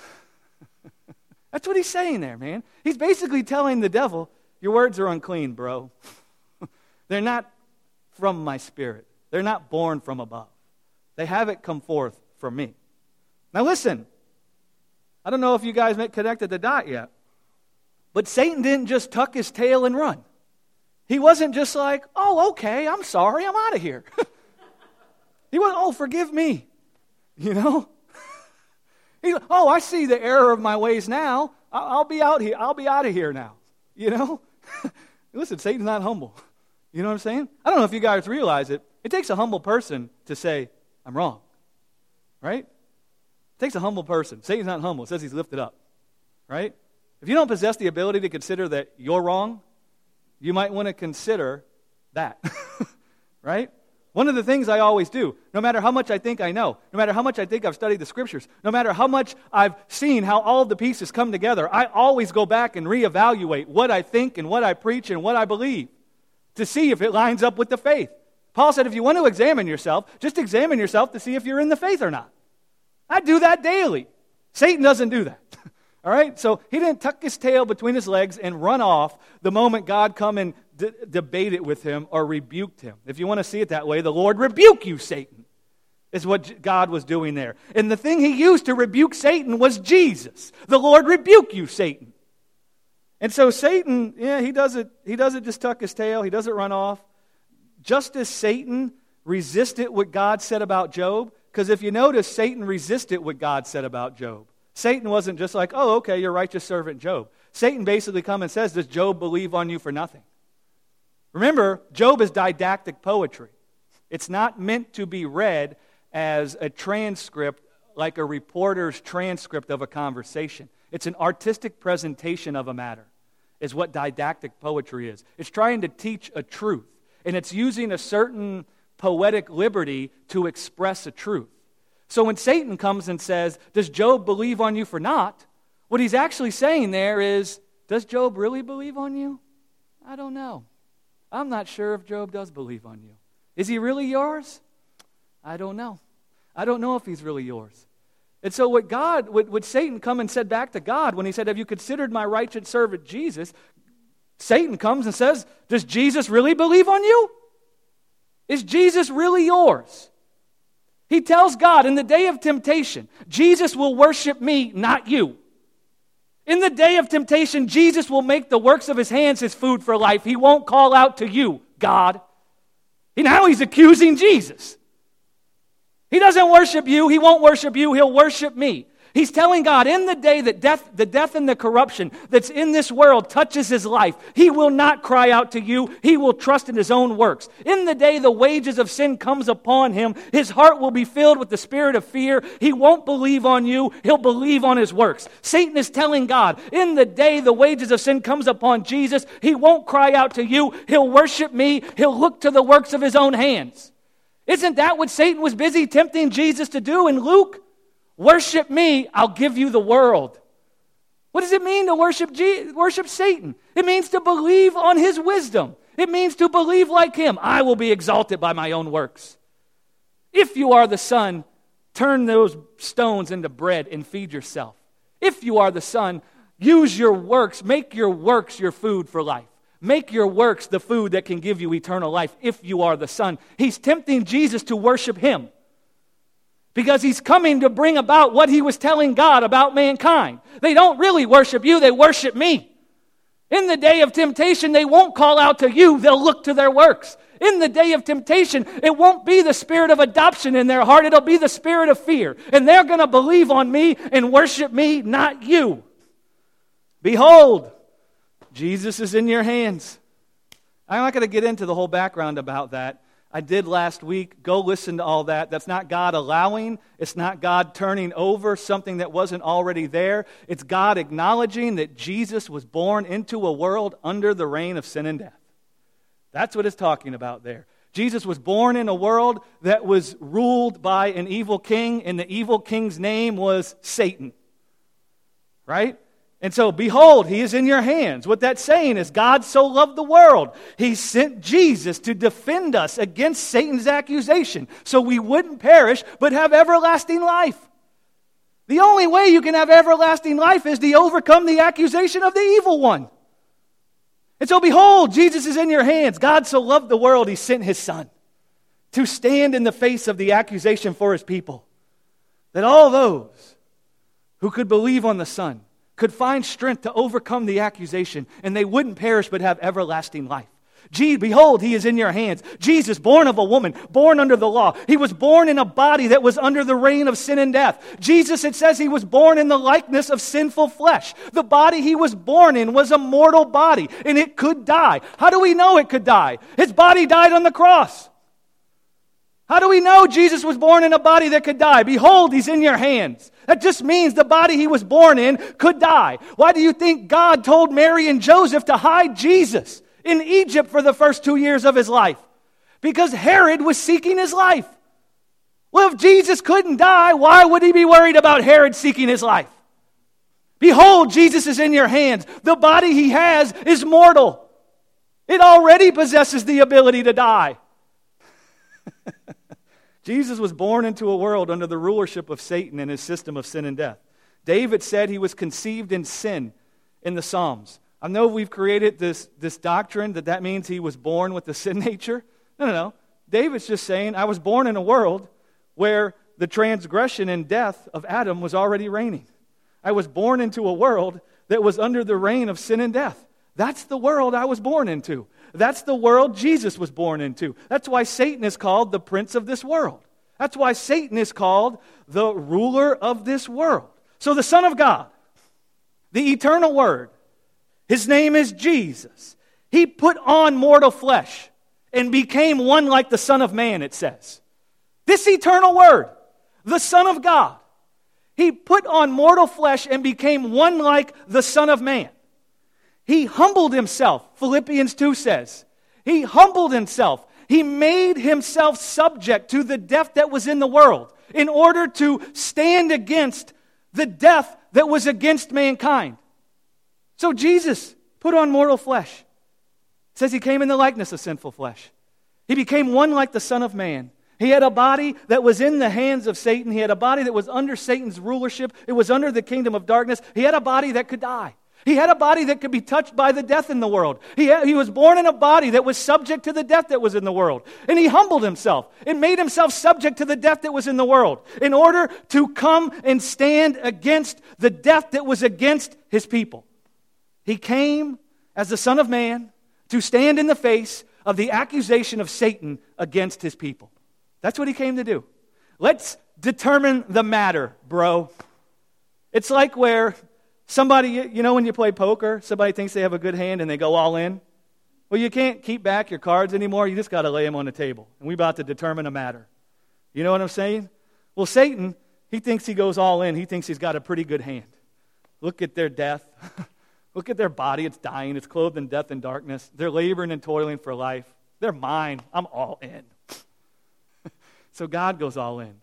That's what he's saying there, man. He's basically telling the devil, your words are unclean, bro. They're not from my spirit. They're not born from above. They haven't come forth from me. Now listen, I don't know if you guys connected the dot yet, but Satan didn't just tuck his tail and run. He wasn't just like, oh, okay, I'm sorry, I'm out of here. He wasn't, oh, forgive me, you know. He's like, oh, I see the error of my ways now. I'll be out here. I'll be out of here now, you know. Listen, Satan's not humble. You know what I'm saying? I don't know if you guys realize it. It takes a humble person to say, I'm wrong. Right? It takes a humble person. Satan's not humble. It says he's lifted up. Right? If you don't possess the ability to consider that you're wrong, you might want to consider that, right? One of the things I always do, no matter how much I think I know, no matter how much I think I've studied the Scriptures, no matter how much I've seen how all of the pieces come together, I always go back and reevaluate what I think and what I preach and what I believe to see if it lines up with the faith. Paul said, if you want to examine yourself, just examine yourself to see if you're in the faith or not. I do that daily. Satan doesn't do that. All right? So he didn't tuck his tail between his legs and run off the moment God come and debated with him or rebuked him. If you want to see it that way, the Lord rebuke you, Satan, is what God was doing there. And the thing he used to rebuke Satan was Jesus. The Lord rebuke you, Satan. And so Satan, he doesn't just tuck his tail. He doesn't run off. Just as Satan resisted what God said about Job, because if you notice, Satan resisted what God said about Job. Satan wasn't just like, oh, okay, you're righteous servant Job. Satan basically comes and says, does Job believe on you for nothing? Remember, Job is didactic poetry. It's not meant to be read as a transcript, like a reporter's transcript of a conversation. It's an artistic presentation of a matter, is what didactic poetry is. It's trying to teach a truth, and it's using a certain poetic liberty to express a truth. So when Satan comes and says, does Job believe on you for naught? What he's actually saying there is, does Job really believe on you? I don't know. I'm not sure if Job does believe on you. Is he really yours? I don't know. I don't know if he's really yours. And so what Satan come and said back to God when he said, have you considered my righteous servant Jesus? Satan comes and says, does Jesus really believe on you? Is Jesus really yours? He tells God, in the day of temptation, Jesus will worship me, not you. In the day of temptation, Jesus will make the works of his hands his food for life. He won't call out to you, God. And now he's accusing Jesus. He doesn't worship you. He won't worship you. He'll worship me. He's telling God, in the day that the death and the corruption that's in this world touches his life, he will not cry out to you. He will trust in his own works. In the day the wages of sin comes upon him, his heart will be filled with the spirit of fear. He won't believe on you. He'll believe on his works. Satan is telling God, in the day the wages of sin comes upon Jesus, he won't cry out to you. He'll worship me. He'll look to the works of his own hands. Isn't that what Satan was busy tempting Jesus to do in Luke? Worship me, I'll give you the world. What does it mean to worship Satan? It means to believe on his wisdom. It means to believe like him. I will be exalted by my own works. If you are the Son, turn those stones into bread and feed yourself. If you are the Son, use your works, make your works your food for life. Make your works the food that can give you eternal life if you are the Son. He's tempting Jesus to worship him, because he's coming to bring about what he was telling God about mankind. They don't really worship you, they worship me. In the day of temptation, they won't call out to you, they'll look to their works. In the day of temptation, it won't be the spirit of adoption in their heart, it'll be the spirit of fear. And they're going to believe on me and worship me, not you. Behold, Jesus is in your hands. I'm not going to get into the whole background about that. I did last week. Go listen to all that. That's not God allowing. It's not God turning over something that wasn't already there. It's God acknowledging that Jesus was born into a world under the reign of sin and death. That's what it's talking about there. Jesus was born in a world that was ruled by an evil king, and the evil king's name was Satan. Right? And so, behold, he is in your hands. What that's saying is God so loved the world, he sent Jesus to defend us against Satan's accusation so we wouldn't perish but have everlasting life. The only way you can have everlasting life is to overcome the accusation of the evil one. And so, behold, Jesus is in your hands. God so loved the world, he sent his Son to stand in the face of the accusation for his people, that all those who could believe on the Son could find strength to overcome the accusation, and they wouldn't perish but have everlasting life. Behold, he is in your hands. Jesus, born of a woman, born under the law. He was born in a body that was under the reign of sin and death. Jesus, it says he was born in the likeness of sinful flesh. The body he was born in was a mortal body, and it could die. How do we know it could die? His body died on the cross. How do we know Jesus was born in a body that could die? Behold, he's in your hands. That just means the body he was born in could die. Why do you think God told Mary and Joseph to hide Jesus in Egypt for the first 2 years of his life? Because Herod was seeking his life. Well, if Jesus couldn't die, why would he be worried about Herod seeking his life? Behold, Jesus is in your hands. The body he has is mortal. It already possesses the ability to die. Jesus was born into a world under the rulership of Satan and his system of sin and death. David said he was conceived in sin in the Psalms. I know we've created this doctrine that means he was born with the sin nature. No. David's just saying, I was born in a world where the transgression and death of Adam was already reigning. I was born into a world that was under the reign of sin and death. That's the world I was born into. That's the world Jesus was born into. That's why Satan is called the prince of this world. That's why Satan is called the ruler of this world. So the Son of God, the eternal Word, his name is Jesus. He put on mortal flesh and became one like the Son of Man, it says. This eternal Word, the Son of God, he put on mortal flesh and became one like the Son of Man. He humbled himself, Philippians 2 says. He humbled himself. He made himself subject to the death that was in the world in order to stand against the death that was against mankind. So Jesus put on mortal flesh. It says he came in the likeness of sinful flesh. He became one like the Son of Man. He had a body that was in the hands of Satan. He had a body that was under Satan's rulership. It was under the kingdom of darkness. He had a body that could die. He had a body that could be touched by the death in the world. He was born in a body that was subject to the death that was in the world. And he humbled himself and made himself subject to the death that was in the world in order to come and stand against the death that was against his people. He came as the Son of Man to stand in the face of the accusation of Satan against his people. That's what he came to do. Let's determine the matter, bro. It's like where somebody, you know when you play poker, somebody thinks they have a good hand and they go all in? Well, you can't keep back your cards anymore. You just got to lay them on the table. And we're about to determine a matter. You know what I'm saying? Well, Satan, he thinks he goes all in. He thinks he's got a pretty good hand. Look at their death. Look at their body. It's dying. It's clothed in death and darkness. They're laboring and toiling for life. They're mine. I'm all in. So God goes all in.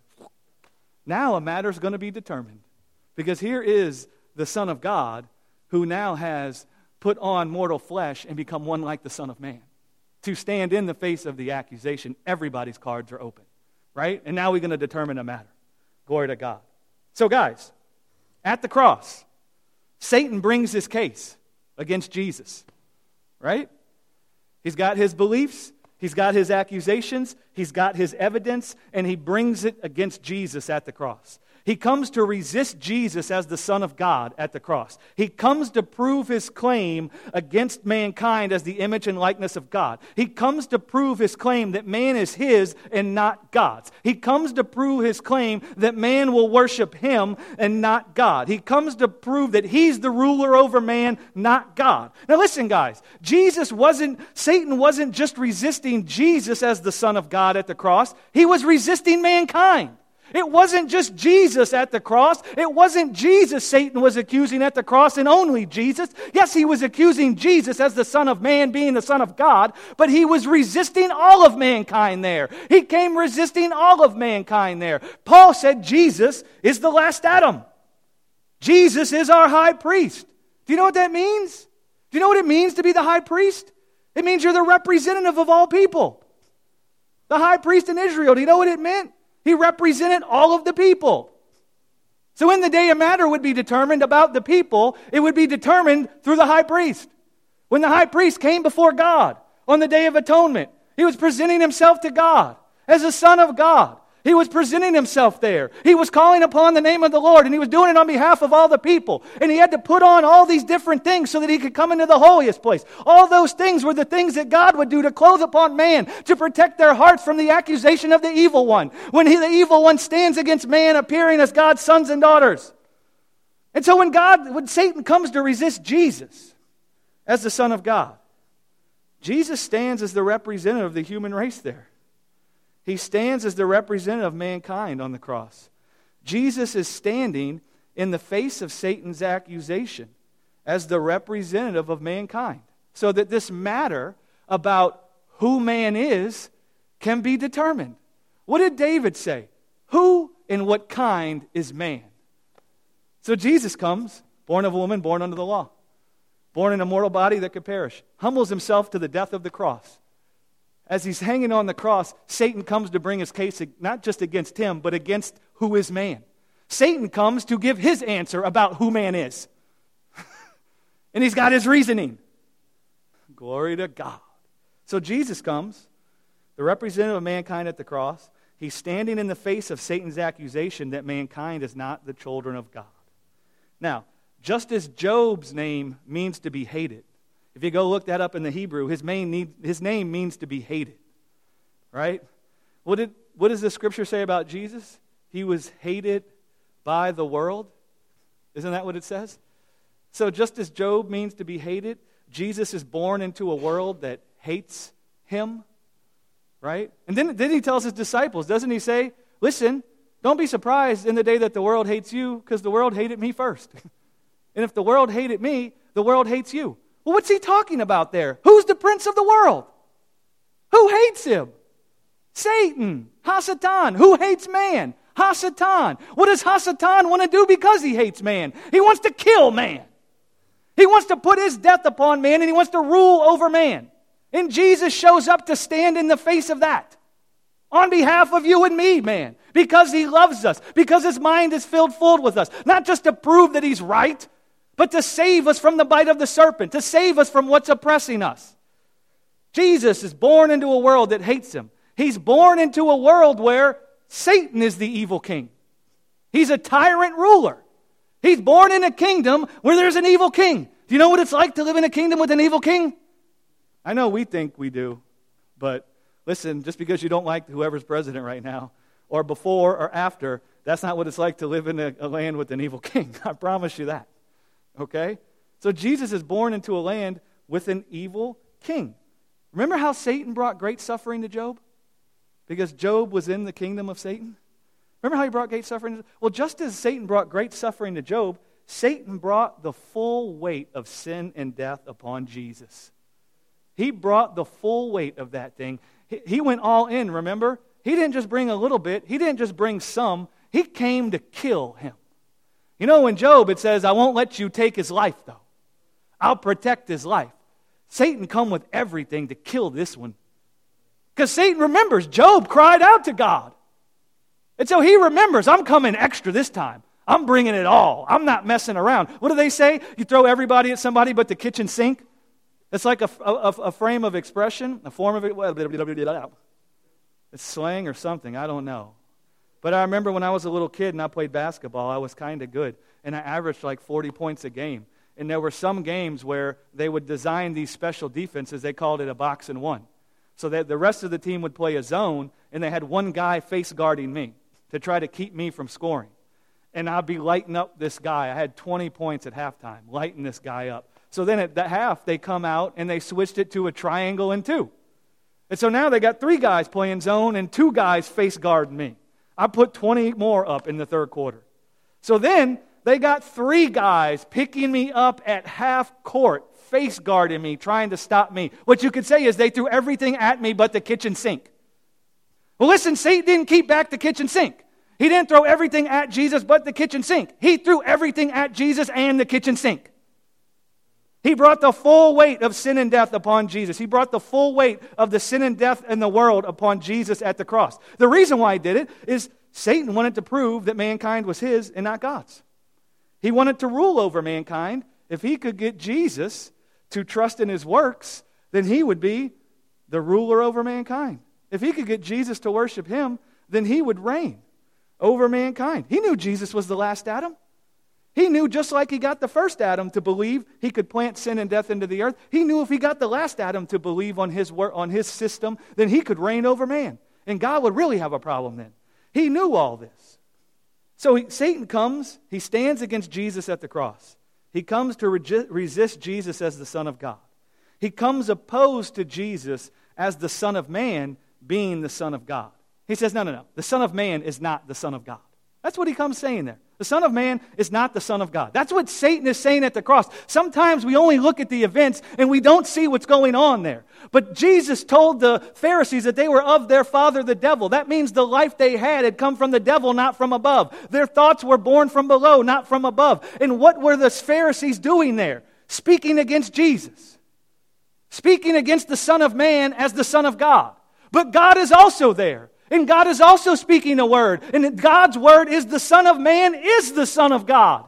Now a matter's going to be determined. Because here is the Son of God who now has put on mortal flesh and become one like the Son of Man. To stand in the face of the accusation, everybody's cards are open. Right? And now we're going to determine a matter. Glory to God. So guys, at the cross, Satan brings his case against Jesus. Right? He's got his beliefs. He's got his accusations, he's got his evidence, and he brings it against Jesus at the cross. He comes to resist Jesus as the Son of God at the cross. He comes to prove his claim against mankind as the image and likeness of God. He comes to prove his claim that man is his and not God's. He comes to prove his claim that man will worship him and not God. He comes to prove that he's the ruler over man, not God. Now listen, guys, Satan wasn't just resisting Jesus as the Son of God at the cross. He was resisting mankind. It wasn't just Jesus at the cross. It wasn't Jesus Satan was accusing at the cross and only Jesus. Yes, he was accusing Jesus as the Son of Man being the Son of God, but he was resisting all of mankind there. He came resisting all of mankind there. Paul said Jesus is the last Adam. Jesus is our high priest. Do you know what that means? Do you know what it means to be the high priest? It means you're the representative of all people. The high priest in Israel, do you know what it meant? He represented all of the people. So when the day of matter would be determined about the people, it would be determined through the high priest. When the high priest came before God on the Day of Atonement, he was presenting himself to God as a son of God. He was presenting himself there. He was calling upon the name of the Lord, and he was doing it on behalf of all the people. And he had to put on all these different things so that he could come into the holiest place. All those things were the things that God would do to clothe upon man, to protect their hearts from the accusation of the evil one. When the evil one stands against man, appearing as God's sons and daughters. And so when Satan comes to resist Jesus as the Son of God, Jesus stands as the representative of the human race there. He stands as the representative of mankind on the cross. Jesus is standing in the face of Satan's accusation as the representative of mankind, so that this matter about who man is can be determined. What did David say? Who and what kind is man? So Jesus comes, born of a woman, born under the law, born in a mortal body that could perish, humbles himself to the death of the cross. As he's hanging on the cross, Satan comes to bring his case not just against him, but against who is man. Satan comes to give his answer about who man is. And he's got his reasoning. Glory to God. So Jesus comes, the representative of mankind at the cross. He's standing in the face of Satan's accusation that mankind is not the children of God. Now, just as Job's name means to be hated, if you go look that up in the Hebrew, his name means to be hated. Right? What does the scripture say about Jesus? He was hated by the world. Isn't that what it says? So just as Job means to be hated, Jesus is born into a world that hates him. Right? And then he tells his disciples, doesn't he say, listen, don't be surprised in the day that the world hates you, because the world hated me first. And if the world hated me, the world hates you. Well, what's he talking about there? Who's the prince of the world? Who hates him? Satan, Hasatan. Who hates man? Hasatan. What does Hasatan want to do because he hates man? He wants to kill man. He wants to put his death upon man, and he wants to rule over man. And Jesus shows up to stand in the face of that on behalf of you and me, man, because he loves us, because his mind is filled full with us, not just to prove that he's right, but to save us from the bite of the serpent, to save us from what's oppressing us. Jesus is born into a world that hates him. He's born into a world where Satan is the evil king. He's a tyrant ruler. He's born in a kingdom where there's an evil king. Do you know what it's like to live in a kingdom with an evil king? I know we think we do, but listen, just because you don't like whoever's president right now, or before or after, that's not what it's like to live in a land with an evil king. I promise you that. Okay? So Jesus is born into a land with an evil king. Remember how Satan brought great suffering to Job? Because Job was in the kingdom of Satan? Remember how he brought great suffering? Well, just as Satan brought great suffering to Job, Satan brought the full weight of sin and death upon Jesus. He brought the full weight of that thing. He went all in, remember? He didn't just bring a little bit. He didn't just bring some. He came to kill him. You know, in Job it says, I won't let you take his life, though. I'll protect his life. Satan come with everything to kill this one. Because Satan remembers Job cried out to God. And so he remembers, I'm coming extra this time. I'm bringing it all. I'm not messing around. What do they say? You throw everybody at somebody but the kitchen sink? It's like a frame of expression, a form of it. It's slang or something, I don't know. But I remember when I was a little kid and I played basketball, I was kind of good. And I averaged like 40 points a game. And there were some games where they would design these special defenses. They called it a box and one. So that the rest of the team would play a zone, and they had one guy face guarding me to try to keep me from scoring. And I'd be lighting up this guy. I had 20 points at halftime, lighting this guy up. So then at the half, they come out and they switched it to a triangle and two. And so now they got 3 guys playing zone and 2 guys face guarding me. I put 20 more up in the third quarter. So then they got 3 guys picking me up at half court, face guarding me, trying to stop me. What you could say is they threw everything at me but the kitchen sink. Well, listen, Satan didn't keep back the kitchen sink. He didn't throw everything at Jesus but the kitchen sink. He threw everything at Jesus and the kitchen sink. He brought the full weight of sin and death upon Jesus. He brought the full weight of the sin and death in the world upon Jesus at the cross. The reason why he did it is Satan wanted to prove that mankind was his and not God's. He wanted to rule over mankind. If he could get Jesus to trust in his works, then he would be the ruler over mankind. If he could get Jesus to worship him, then he would reign over mankind. He knew Jesus was the last Adam. He knew just like he got the first Adam to believe he could plant sin and death into the earth, he knew if he got the last Adam to believe on his work, on his system, then he could reign over man. And God would really have a problem then. He knew all this. So Satan comes, he stands against Jesus at the cross. He comes to resist Jesus as the Son of God. He comes opposed to Jesus as the Son of Man, being the Son of God. He says, no. The Son of Man is not the Son of God. That's what he comes saying there. The Son of Man is not the Son of God. That's what Satan is saying at the cross. Sometimes we only look at the events and we don't see what's going on there. But Jesus told the Pharisees that they were of their father, the devil. That means the life they had come from the devil, not from above. Their thoughts were born from below, not from above. And what were the Pharisees doing there? Speaking against Jesus. Speaking against the Son of Man as the Son of God. But God is also there. And God is also speaking a word. And God's word is the Son of Man is the Son of God.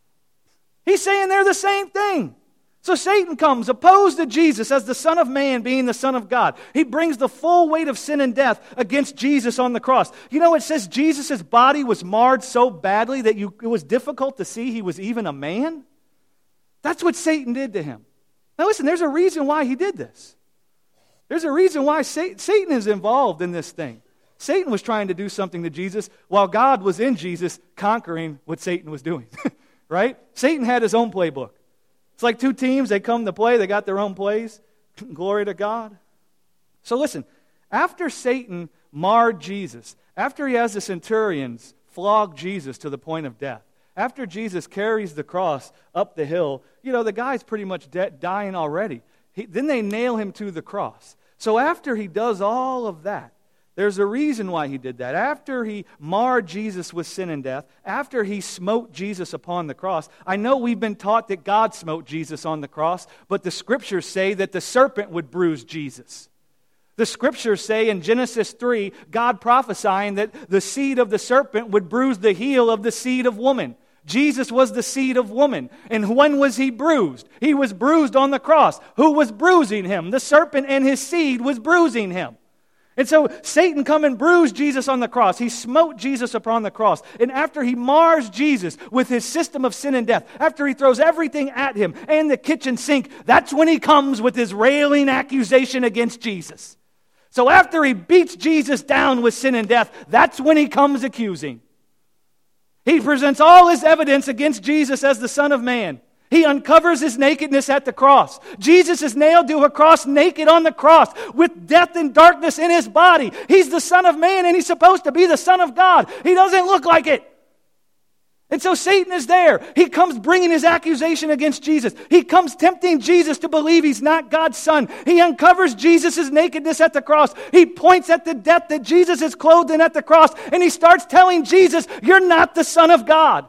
He's saying they're the same thing. So Satan comes opposed to Jesus as the Son of Man being the Son of God. He brings the full weight of sin and death against Jesus on the cross. You know, it says Jesus' body was marred so badly that it was difficult to see he was even a man. That's what Satan did to him. Now listen, there's a reason why he did this. There's a reason why Satan is involved in this thing. Satan was trying to do something to Jesus while God was in Jesus conquering what Satan was doing. Right? Satan had his own playbook. It's like two teams, they come to play, they got their own plays. Glory to God. So listen, after Satan marred Jesus, after he has the centurions flog Jesus to the point of death, after Jesus carries the cross up the hill, you know, the guy's pretty much dying already. Then they nail him to the cross. So after he does all of that, there's a reason why he did that. After he marred Jesus with sin and death, after he smote Jesus upon the cross, I know we've been taught that God smote Jesus on the cross, but the Scriptures say that the serpent would bruise Jesus. The Scriptures say in Genesis 3, God prophesying that the seed of the serpent would bruise the heel of the seed of woman. Jesus was the seed of woman. And when was he bruised? He was bruised on the cross. Who was bruising him? The serpent and his seed was bruising him. And so Satan come and bruised Jesus on the cross. He smote Jesus upon the cross. And after he mars Jesus with his system of sin and death, after he throws everything at him and the kitchen sink, that's when he comes with his railing accusation against Jesus. So after he beats Jesus down with sin and death, that's when he comes accusing. He presents all his evidence against Jesus as the Son of Man. He uncovers his nakedness at the cross. Jesus is nailed to a cross naked on the cross with death and darkness in his body. He's the Son of Man and he's supposed to be the Son of God. He doesn't look like it. And so Satan is there. He comes bringing his accusation against Jesus. He comes tempting Jesus to believe he's not God's Son. He uncovers Jesus' nakedness at the cross. He points at the death that Jesus is clothed in at the cross. And he starts telling Jesus, you're not the Son of God.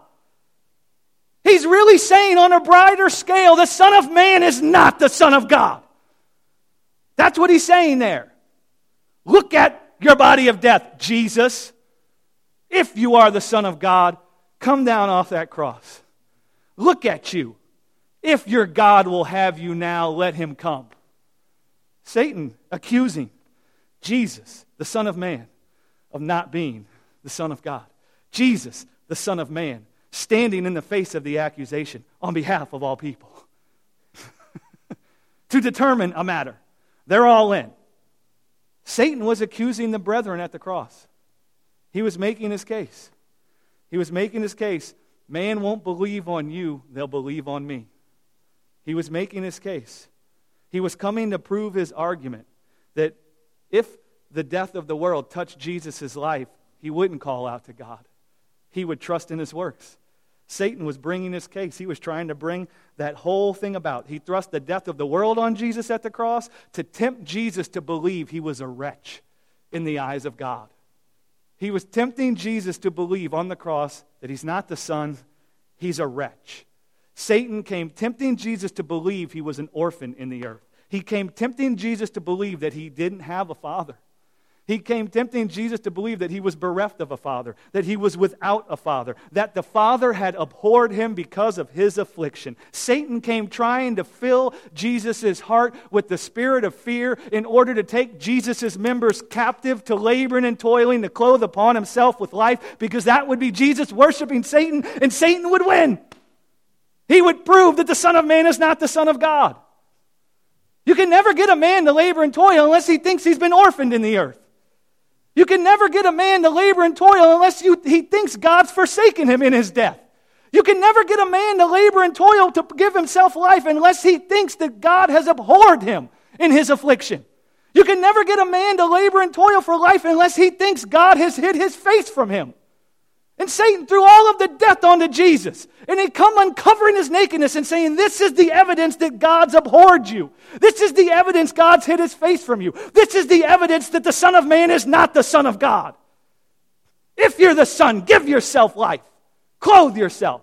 He's really saying on a brighter scale, the Son of Man is not the Son of God. That's what he's saying there. Look at your body of death, Jesus. If you are the Son of God, come down off that cross. Look at you. If your God will have you now, let him come. Satan accusing Jesus, the Son of Man, of not being the Son of God. Jesus, the Son of Man, standing in the face of the accusation on behalf of all people to determine a matter. They're all in. Satan was accusing the brethren at the cross. He was making his case. He was making his case. Man won't believe on you, they'll believe on me. He was making his case. He was coming to prove his argument that if the death of the world touched Jesus' life, he wouldn't call out to God. He would trust in his works. Satan was bringing his case. He was trying to bring that whole thing about. He thrust the death of the world on Jesus at the cross to tempt Jesus to believe he was a wretch in the eyes of God. He was tempting Jesus to believe on the cross that he's not the Son, he's a wretch. Satan came tempting Jesus to believe he was an orphan in the earth. He came tempting Jesus to believe that he didn't have a father. He came tempting Jesus to believe that he was bereft of a father, that he was without a father, that the Father had abhorred him because of his affliction. Satan came trying to fill Jesus' heart with the spirit of fear in order to take Jesus' members captive to laboring and toiling to clothe upon himself with life, because that would be Jesus worshiping Satan, and Satan would win. He would prove that the Son of Man is not the Son of God. You can never get a man to labor and toil unless he thinks he's been orphaned in the earth. You can never get a man to labor and toil unless he thinks God's forsaken him in his death. You can never get a man to labor and toil to give himself life unless he thinks that God has abhorred him in his affliction. You can never get a man to labor and toil for life unless he thinks God has hid his face from him. And Satan threw all of the death onto Jesus. And he come uncovering his nakedness and saying, this is the evidence that God's abhorred you. This is the evidence God's hid his face from you. This is the evidence that the Son of Man is not the Son of God. If you're the Son, give yourself life. Clothe yourself.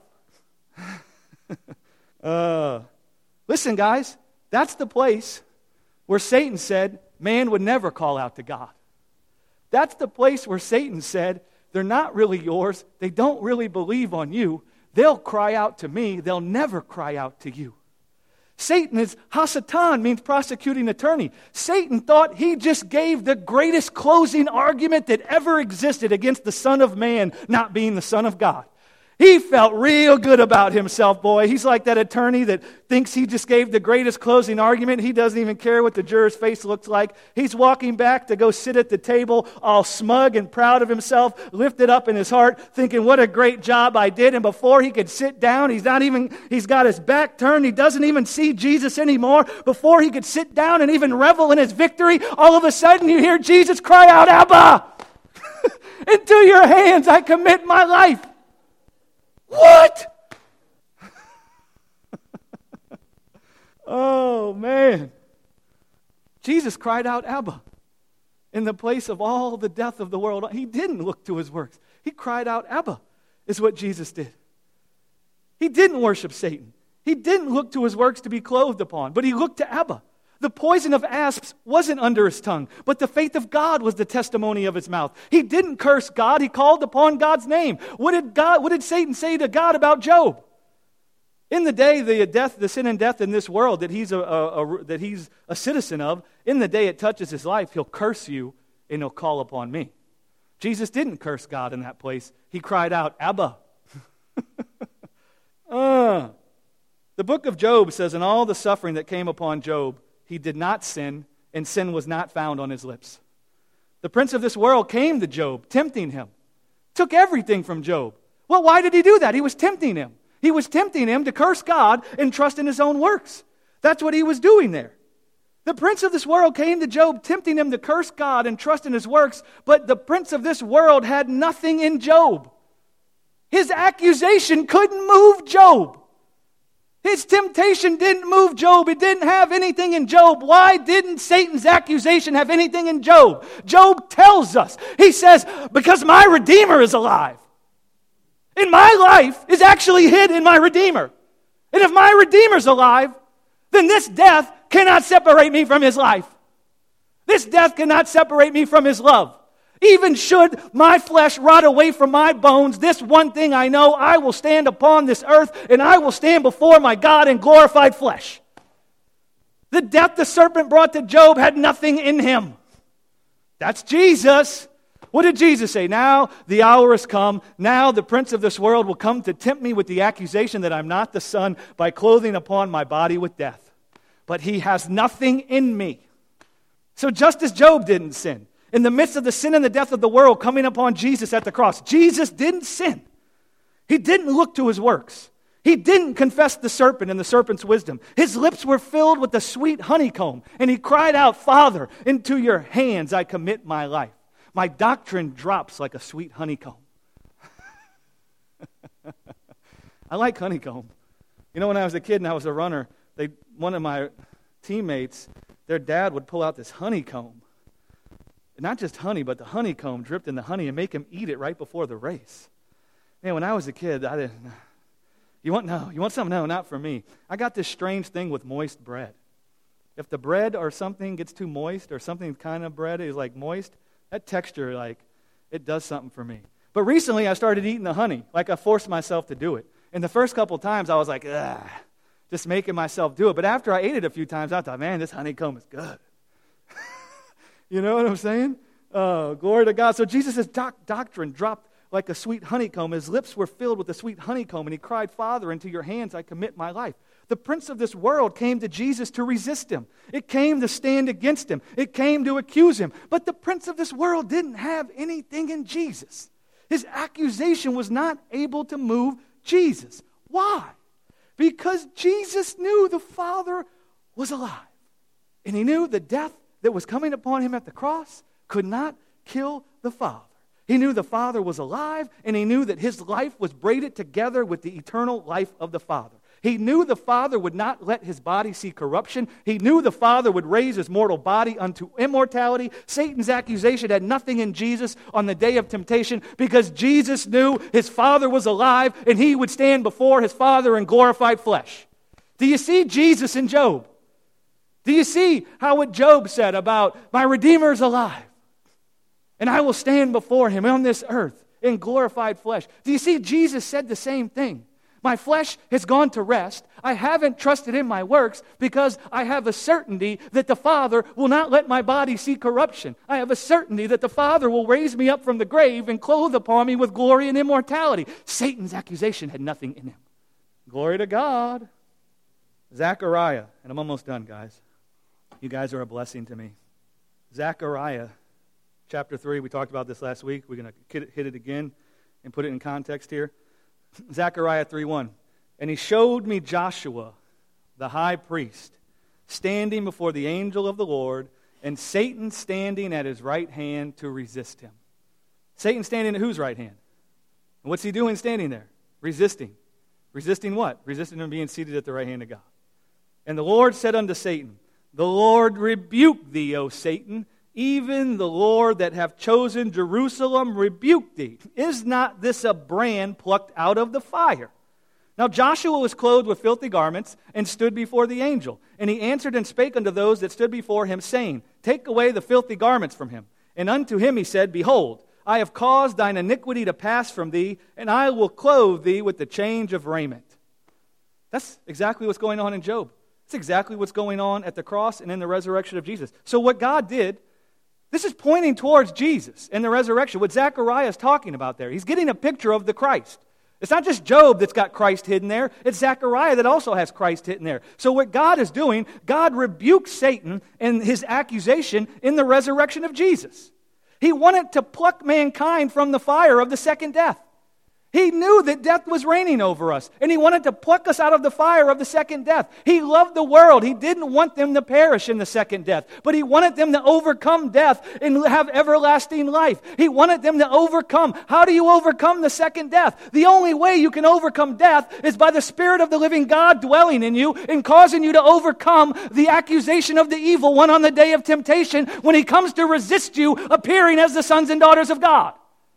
Listen, guys, that's the place where Satan said man would never call out to God. That's the place where Satan said, they're not really yours. They don't really believe on you. They'll cry out to me. They'll never cry out to you. Satan is, Hasatan means prosecuting attorney. Satan thought he just gave the greatest closing argument that ever existed against the Son of Man not being the Son of God. He felt real good about himself, boy. He's like that attorney that thinks he just gave the greatest closing argument. He doesn't even care what the juror's face looks like. He's walking back to go sit at the table, all smug and proud of himself, lifted up in his heart, thinking, what a great job I did. And before he could sit down, he's got his back turned. He doesn't even see Jesus anymore. Before he could sit down and even revel in his victory, all of a sudden you hear Jesus cry out, Abba! Into your hands I commit my life. What? Oh, man. Jesus cried out, Abba, in the place of all the death of the world. He didn't look to his works. He cried out, Abba, is what Jesus did. He didn't worship Satan. He didn't look to his works to be clothed upon, but he looked to Abba. The poison of asps wasn't under his tongue, but the faith of God was the testimony of his mouth. He didn't curse God. He called upon God's name. What did Satan say to God about Job? In the day, the sin and death in this world that he's a citizen of, in the day it touches his life, he'll curse you and he'll call upon me. Jesus didn't curse God in that place. He cried out, Abba. The book of Job says, in all the suffering that came upon Job, he did not sin, and sin was not found on his lips. The prince of this world came to Job, tempting him. Took everything from Job. Well, why did he do that? He was tempting him. He was tempting him to curse God and trust in his own works. That's what he was doing there. The prince of this world came to Job, tempting him to curse God and trust in his works, but the prince of this world had nothing in Job. His accusation couldn't move Job. His temptation didn't move Job. It didn't have anything in Job. Why didn't Satan's accusation have anything in Job? Job tells us. He says, because my Redeemer is alive. And my life is actually hid in my Redeemer. And if my Redeemer's alive, then this death cannot separate me from his life. This death cannot separate me from his love. Even should my flesh rot away from my bones, this one thing I know, I will stand upon this earth and I will stand before my God in glorified flesh. The death the serpent brought to Job had nothing in him. That's Jesus. What did Jesus say? Now the hour has come. Now the prince of this world will come to tempt me with the accusation that I'm not the Son by clothing upon my body with death. But he has nothing in me. So just as Job didn't sin, in the midst of the sin and the death of the world coming upon Jesus at the cross, Jesus didn't sin. He didn't look to his works. He didn't confess the serpent and the serpent's wisdom. His lips were filled with the sweet honeycomb, and he cried out, Father, into your hands I commit my life. My doctrine drops like a sweet honeycomb. I like honeycomb. You know, when I was a kid and I was a runner, one of my teammates, their dad would pull out this honeycomb. Not just honey, but the honeycomb dripped in the honey and make him eat it right before the race. Man, when I was a kid, I didn't. You want something? No, not for me. I got this strange thing with moist bread. If the bread or something gets too moist, or something kind of bread is like moist, that texture, like, it does something for me. But recently I started eating the honey. Like, I forced myself to do it. And the first couple of times I was like, ugh, just making myself do it. But after I ate it a few times, I thought, man, this honeycomb is good. You know what I'm saying? Oh, glory to God. So Jesus' doctrine dropped like a sweet honeycomb. His lips were filled with the sweet honeycomb, and he cried, Father, into your hands I commit my life. The prince of this world came to Jesus to resist him. It came to stand against him. It came to accuse him. But the prince of this world didn't have anything in Jesus. His accusation was not able to move Jesus. Why? Because Jesus knew the Father was alive. And he knew the death that was coming upon him at the cross could not kill the Father. He knew the Father was alive, and he knew that his life was braided together with the eternal life of the Father. He knew the Father would not let his body see corruption. He knew the Father would raise his mortal body unto immortality. Satan's accusation had nothing in Jesus on the day of temptation because Jesus knew his Father was alive and he would stand before his Father in glorified flesh. Do you see Jesus in Job? Do you see how what Job said about, my Redeemer is alive and I will stand before him on this earth in glorified flesh? Do you see Jesus said the same thing? My flesh has gone to rest. I haven't trusted in my works because I have a certainty that the Father will not let my body see corruption. I have a certainty that the Father will raise me up from the grave and clothe upon me with glory and immortality. Satan's accusation had nothing in him. Glory to God. Zechariah, and I'm almost done, guys. You guys are a blessing to me. Zechariah, chapter 3, we talked about this last week. We're going to hit it again and put it in context here. Zechariah 3:1. And he showed me Joshua, the high priest, standing before the angel of the Lord, and Satan standing at his right hand to resist him. Satan standing at whose right hand? And what's he doing standing there? Resisting. Resisting what? Resisting him being seated at the right hand of God. And the Lord said unto Satan, the Lord rebuke thee, O Satan. Even the Lord that hath chosen Jerusalem rebuke thee. Is not this a brand plucked out of the fire? Now Joshua was clothed with filthy garments, and stood before the angel. And he answered and spake unto those that stood before him, saying, Take away the filthy garments from him. And unto him he said, Behold, I have caused thine iniquity to pass from thee, and I will clothe thee with the change of raiment. That's exactly what's going on in Job. That's exactly what's going on at the cross and in the resurrection of Jesus. So what God did, this is pointing towards Jesus and the resurrection, what Zechariah is talking about there. He's getting a picture of the Christ. It's not just Job that's got Christ hidden there. It's Zechariah that also has Christ hidden there. So what God is doing, God rebukes Satan and his accusation in the resurrection of Jesus. He wanted to pluck mankind from the fire of the second death. He knew that death was reigning over us, and he wanted to pluck us out of the fire of the second death. He loved the world. He didn't want them to perish in the second death, but he wanted them to overcome death and have everlasting life. He wanted them to overcome. How do you overcome the second death? The only way you can overcome death is by the Spirit of the living God dwelling in you and causing you to overcome the accusation of the evil one on the day of temptation when he comes to resist you, appearing as the sons and daughters of God.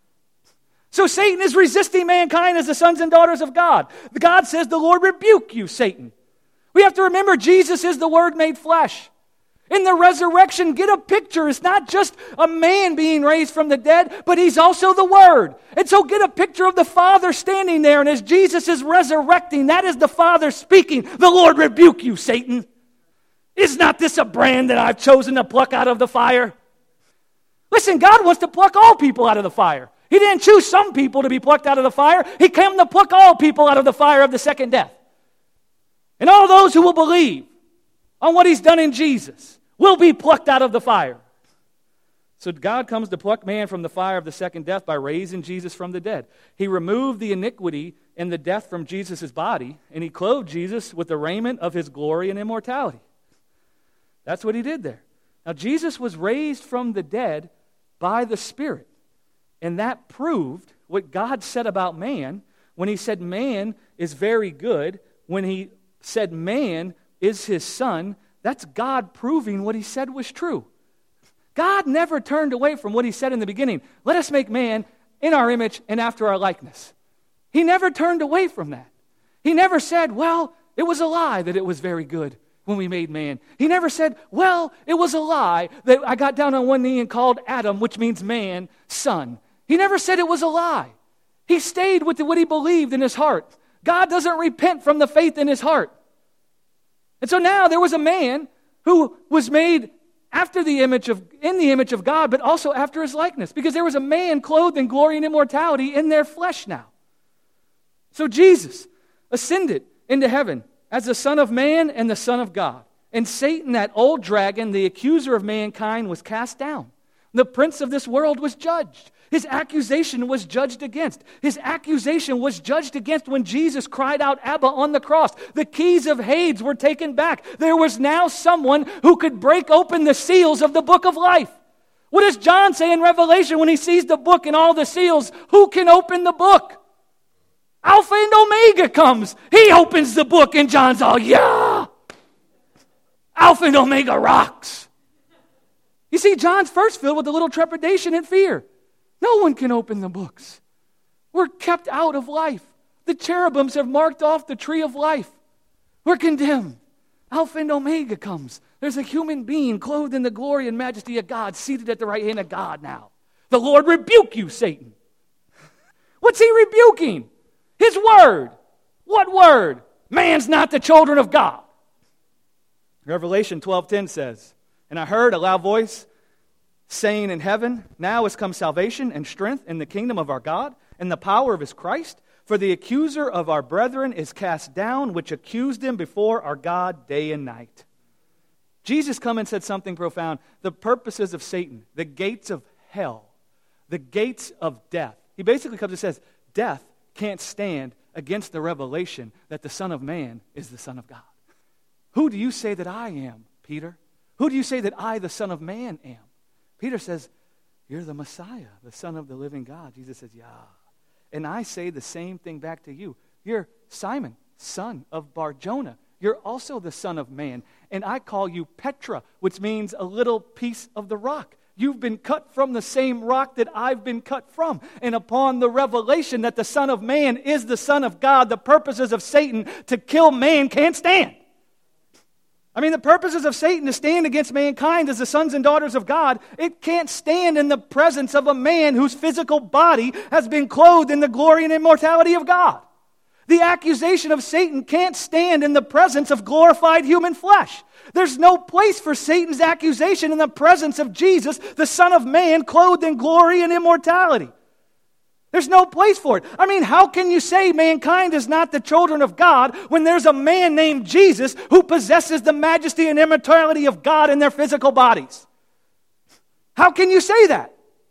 So Satan is resisting mankind as the sons and daughters of God. God says, the Lord rebuke you, Satan. We have to remember Jesus is the Word made flesh. In the resurrection, get a picture. It's not just a man being raised from the dead, but he's also the Word. And so get a picture of the Father standing there, and as Jesus is resurrecting, that is the Father speaking. The Lord rebuke you, Satan. Is not this a brand that I've chosen to pluck out of the fire? Listen, God wants to pluck all people out of the fire. He didn't choose some people to be plucked out of the fire. He came to pluck all people out of the fire of the second death. And all those who will believe on what he's done in Jesus will be plucked out of the fire. So God comes to pluck man from the fire of the second death by raising Jesus from the dead. He removed the iniquity and the death from Jesus' body, and he clothed Jesus with the raiment of his glory and immortality. That's what he did there. Now Jesus was raised from the dead by the Spirit. And that proved what God said about man when he said man is very good. When he said man is his son, that's God proving what he said was true. God never turned away from what he said in the beginning. Let us make man in our image and after our likeness. He never turned away from that. He never said, well, it was a lie that it was very good when we made man. He never said, well, it was a lie that I got down on one knee and called Adam, which means man, son. He never said it was a lie. He stayed with what he believed in his heart. God doesn't repent from the faith in his heart. And so now there was a man who was made in the image of God, but also after his likeness, because there was a man clothed in glory and immortality in their flesh now. So Jesus ascended into heaven as the Son of Man and the Son of God. And Satan, that old dragon, the accuser of mankind, was cast down. The prince of this world was judged. His accusation was judged against. His accusation was judged against when Jesus cried out, Abba, on the cross. The keys of Hades were taken back. There was now someone who could break open the seals of the book of life. What does John say in Revelation when he sees the book and all the seals? Who can open the book? Alpha and Omega comes. He opens the book and John's all, yeah. Alpha and Omega rocks. You see, John's first filled with a little trepidation and fear. No one can open the books. We're kept out of life. The cherubims have marked off the tree of life. We're condemned. Alpha and Omega comes. There's a human being clothed in the glory and majesty of God, seated at the right hand of God now. The Lord rebuke you, Satan. What's he rebuking? His word. What word? Man's not the children of God. Revelation 12:10 says, and I heard a loud voice saying in heaven, now has come salvation and strength in the kingdom of our God and the power of his Christ. For the accuser of our brethren is cast down, which accused them before our God day and night. Jesus come and said something profound. The purposes of Satan, the gates of hell, the gates of death. He basically comes and says, death can't stand against the revelation that the Son of Man is the Son of God. Who do you say that I am, Peter? Who do you say that I, the Son of Man, am? Peter says, you're the Messiah, the Son of the living God. Jesus says, yeah. And I say the same thing back to you. You're Simon, son of Bar-Jonah. You're also the Son of Man. And I call you Petra, which means a little piece of the rock. You've been cut from the same rock that I've been cut from. And upon the revelation that the Son of Man is the Son of God, the purposes of Satan to kill man can't stand. I mean, the purposes of Satan to stand against mankind as the sons and daughters of God, it can't stand in the presence of a man whose physical body has been clothed in the glory and immortality of God. The accusation of Satan can't stand in the presence of glorified human flesh. There's no place for Satan's accusation in the presence of Jesus, the Son of Man, clothed in glory and immortality. There's no place for it. I mean, how can you say mankind is not the children of God when there's a man named Jesus who possesses the majesty and immortality of God in their physical bodies? How can you say that?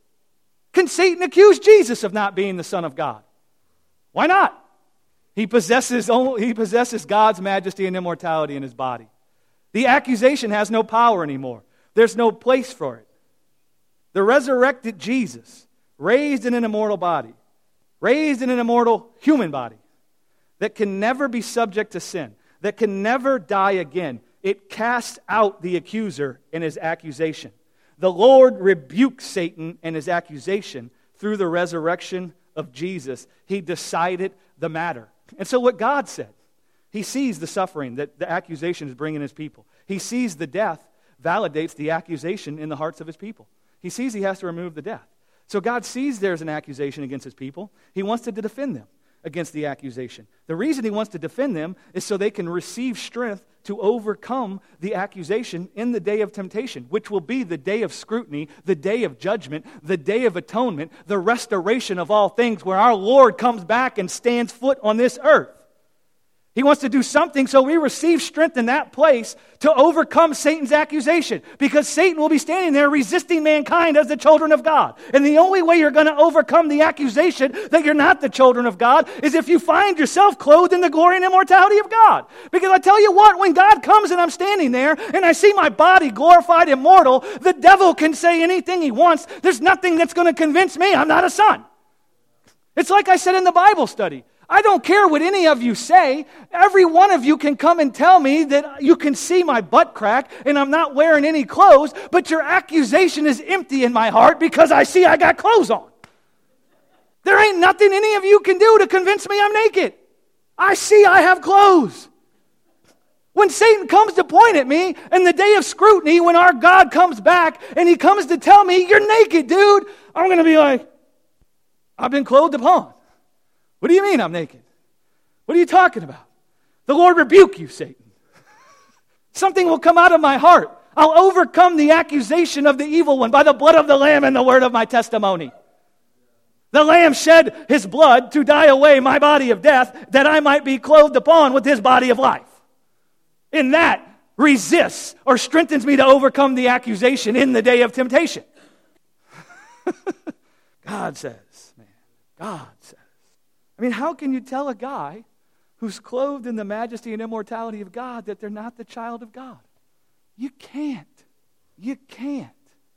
Can Satan accuse Jesus of not being the Son of God? Why not? He possesses God's majesty and immortality in his body. The accusation has no power anymore. There's no place for it. The resurrected Jesus, raised in an immortal body, raised in an immortal human body that can never be subject to sin, that can never die again. It casts out the accuser and his accusation. The Lord rebukes Satan and his accusation through the resurrection of Jesus. He decided the matter. And so what God said, he sees the suffering that the accusation is bringing his people. He sees the death validates the accusation in the hearts of his people. He sees he has to remove the death. So God sees there's an accusation against his people. He wants to defend them against the accusation. The reason he wants to defend them is so they can receive strength to overcome the accusation in the day of temptation, which will be the day of scrutiny, the day of judgment, the day of atonement, the restoration of all things where our Lord comes back and stands foot on this earth. He wants to do something so we receive strength in that place to overcome Satan's accusation. Because Satan will be standing there resisting mankind as the children of God. And the only way you're going to overcome the accusation that you're not the children of God is if you find yourself clothed in the glory and immortality of God. Because I tell you what, when God comes and I'm standing there and I see my body glorified, immortal, the devil can say anything he wants. There's nothing that's going to convince me I'm not a son. It's like I said in the Bible study. I don't care what any of you say. Every one of you can come and tell me that you can see my butt crack and I'm not wearing any clothes, but your accusation is empty in my heart because I see I got clothes on. There ain't nothing any of you can do to convince me I'm naked. I see I have clothes. When Satan comes to point at me in the day of scrutiny, when our God comes back and he comes to tell me, you're naked, dude, I'm going to be like, I've been clothed upon. What do you mean I'm naked? What are you talking about? The Lord rebuke you, Satan. Something will come out of my heart. I'll overcome the accusation of the evil one by the blood of the Lamb and the word of my testimony. The Lamb shed his blood to die away my body of death, that I might be clothed upon with his body of life. And that resists or strengthens me to overcome the accusation in the day of temptation. God says, man. God says. I mean, how can you tell a guy who's clothed in the majesty and immortality of God that they're not the child of God? You can't. You can't.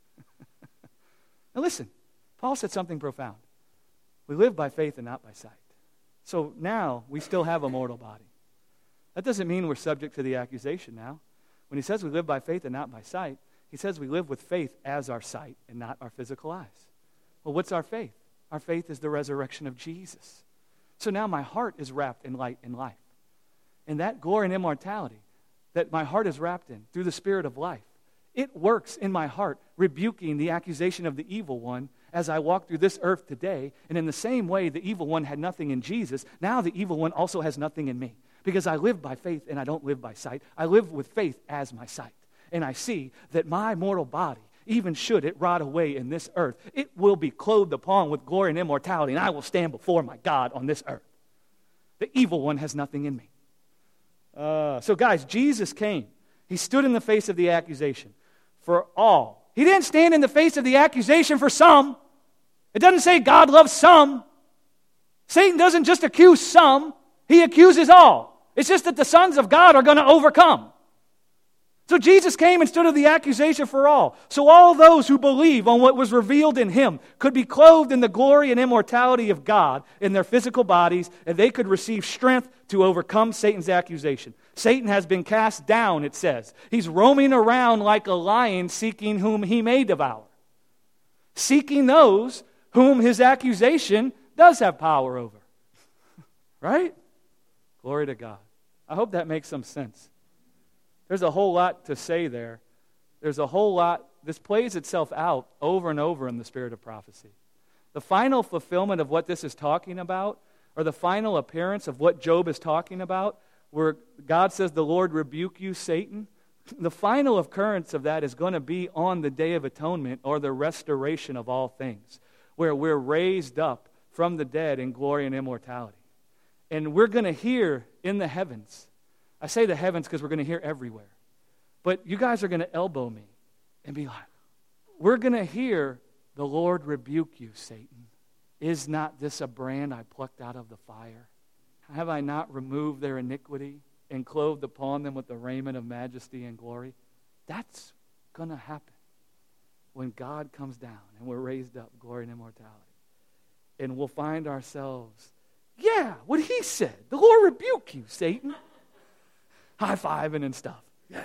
Now listen, Paul said something profound. We live by faith and not by sight. So now we still have a mortal body. That doesn't mean we're subject to the accusation now. When he says we live by faith and not by sight, he says we live with faith as our sight and not our physical eyes. Well, what's our faith? Our faith is the resurrection of Jesus. So now my heart is wrapped in light and life. And that glory and immortality that my heart is wrapped in through the Spirit of life, it works in my heart, rebuking the accusation of the evil one as I walk through this earth today. And in the same way the evil one had nothing in Jesus, now the evil one also has nothing in me. Because I live by faith and I don't live by sight. I live with faith as my sight. And I see that my mortal body, even should it rot away in this earth, it will be clothed upon with glory and immortality, and I will stand before my God on this earth. The evil one has nothing in me. So guys, Jesus came. He stood in the face of the accusation for all. He didn't stand in the face of the accusation for some. It doesn't say God loves some. Satan doesn't just accuse some. He accuses all. It's just that the sons of God are going to overcome. So Jesus came and stood in the accusation for all. So all those who believe on what was revealed in Him could be clothed in the glory and immortality of God in their physical bodies, and they could receive strength to overcome Satan's accusation. Satan has been cast down, it says. He's roaming around like a lion seeking whom he may devour. Seeking those whom his accusation does have power over. Right? Glory to God. I hope that makes some sense. There's a whole lot to say there. There's a whole lot. This plays itself out over and over in the spirit of prophecy. The final fulfillment of what this is talking about, or the final appearance of what Job is talking about, where God says, the Lord rebuke you, Satan. The final occurrence of that is going to be on the Day of Atonement, or the restoration of all things, where we're raised up from the dead in glory and immortality. And we're going to hear in the heavens. I say the heavens because we're going to hear everywhere. But you guys are going to elbow me and be like, we're going to hear the Lord rebuke you, Satan. Is not this a brand I plucked out of the fire? Have I not removed their iniquity and clothed upon them with the raiment of majesty and glory? That's going to happen when God comes down and we're raised up, glory and immortality. And we'll find ourselves, yeah, what He said. The Lord rebuke you, Satan. High-fiving and stuff. Yeah.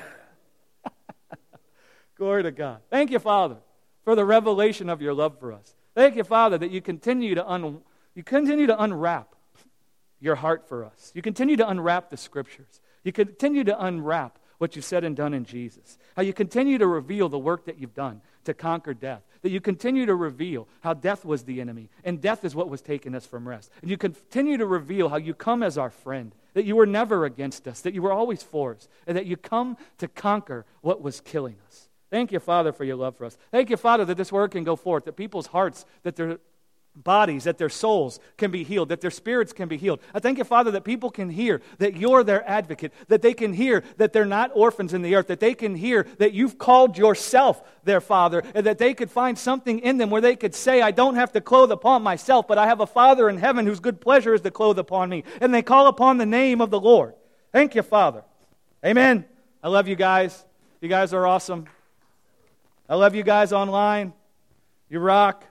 Glory to God. Thank you, Father, for the revelation of your love for us. Thank you, Father, that you continue to unwrap your heart for us. You continue to unwrap the Scriptures. You continue to unwrap what you've said and done in Jesus. How you continue to reveal the work that you've done to conquer death. That you continue to reveal how death was the enemy, and death is what was taking us from rest. And you continue to reveal how you come as our friend, that you were never against us, that you were always for us, and that you come to conquer what was killing us. Thank you, Father, for your love for us. Thank you, Father, that this word can go forth, that people's hearts, that their bodies, that their souls can be healed, that their spirits can be healed. I thank you, Father, that people can hear that you're their advocate, that they can hear that they're not orphans in the earth, that they can hear that you've called yourself their Father, and that they could find something in them where they could say, I don't have to clothe upon myself, but I have a Father in heaven whose good pleasure is to clothe upon me. And they call upon the name of the Lord. Thank you, Father. Amen. I love you guys. You guys are awesome. I love you guys online. You rock.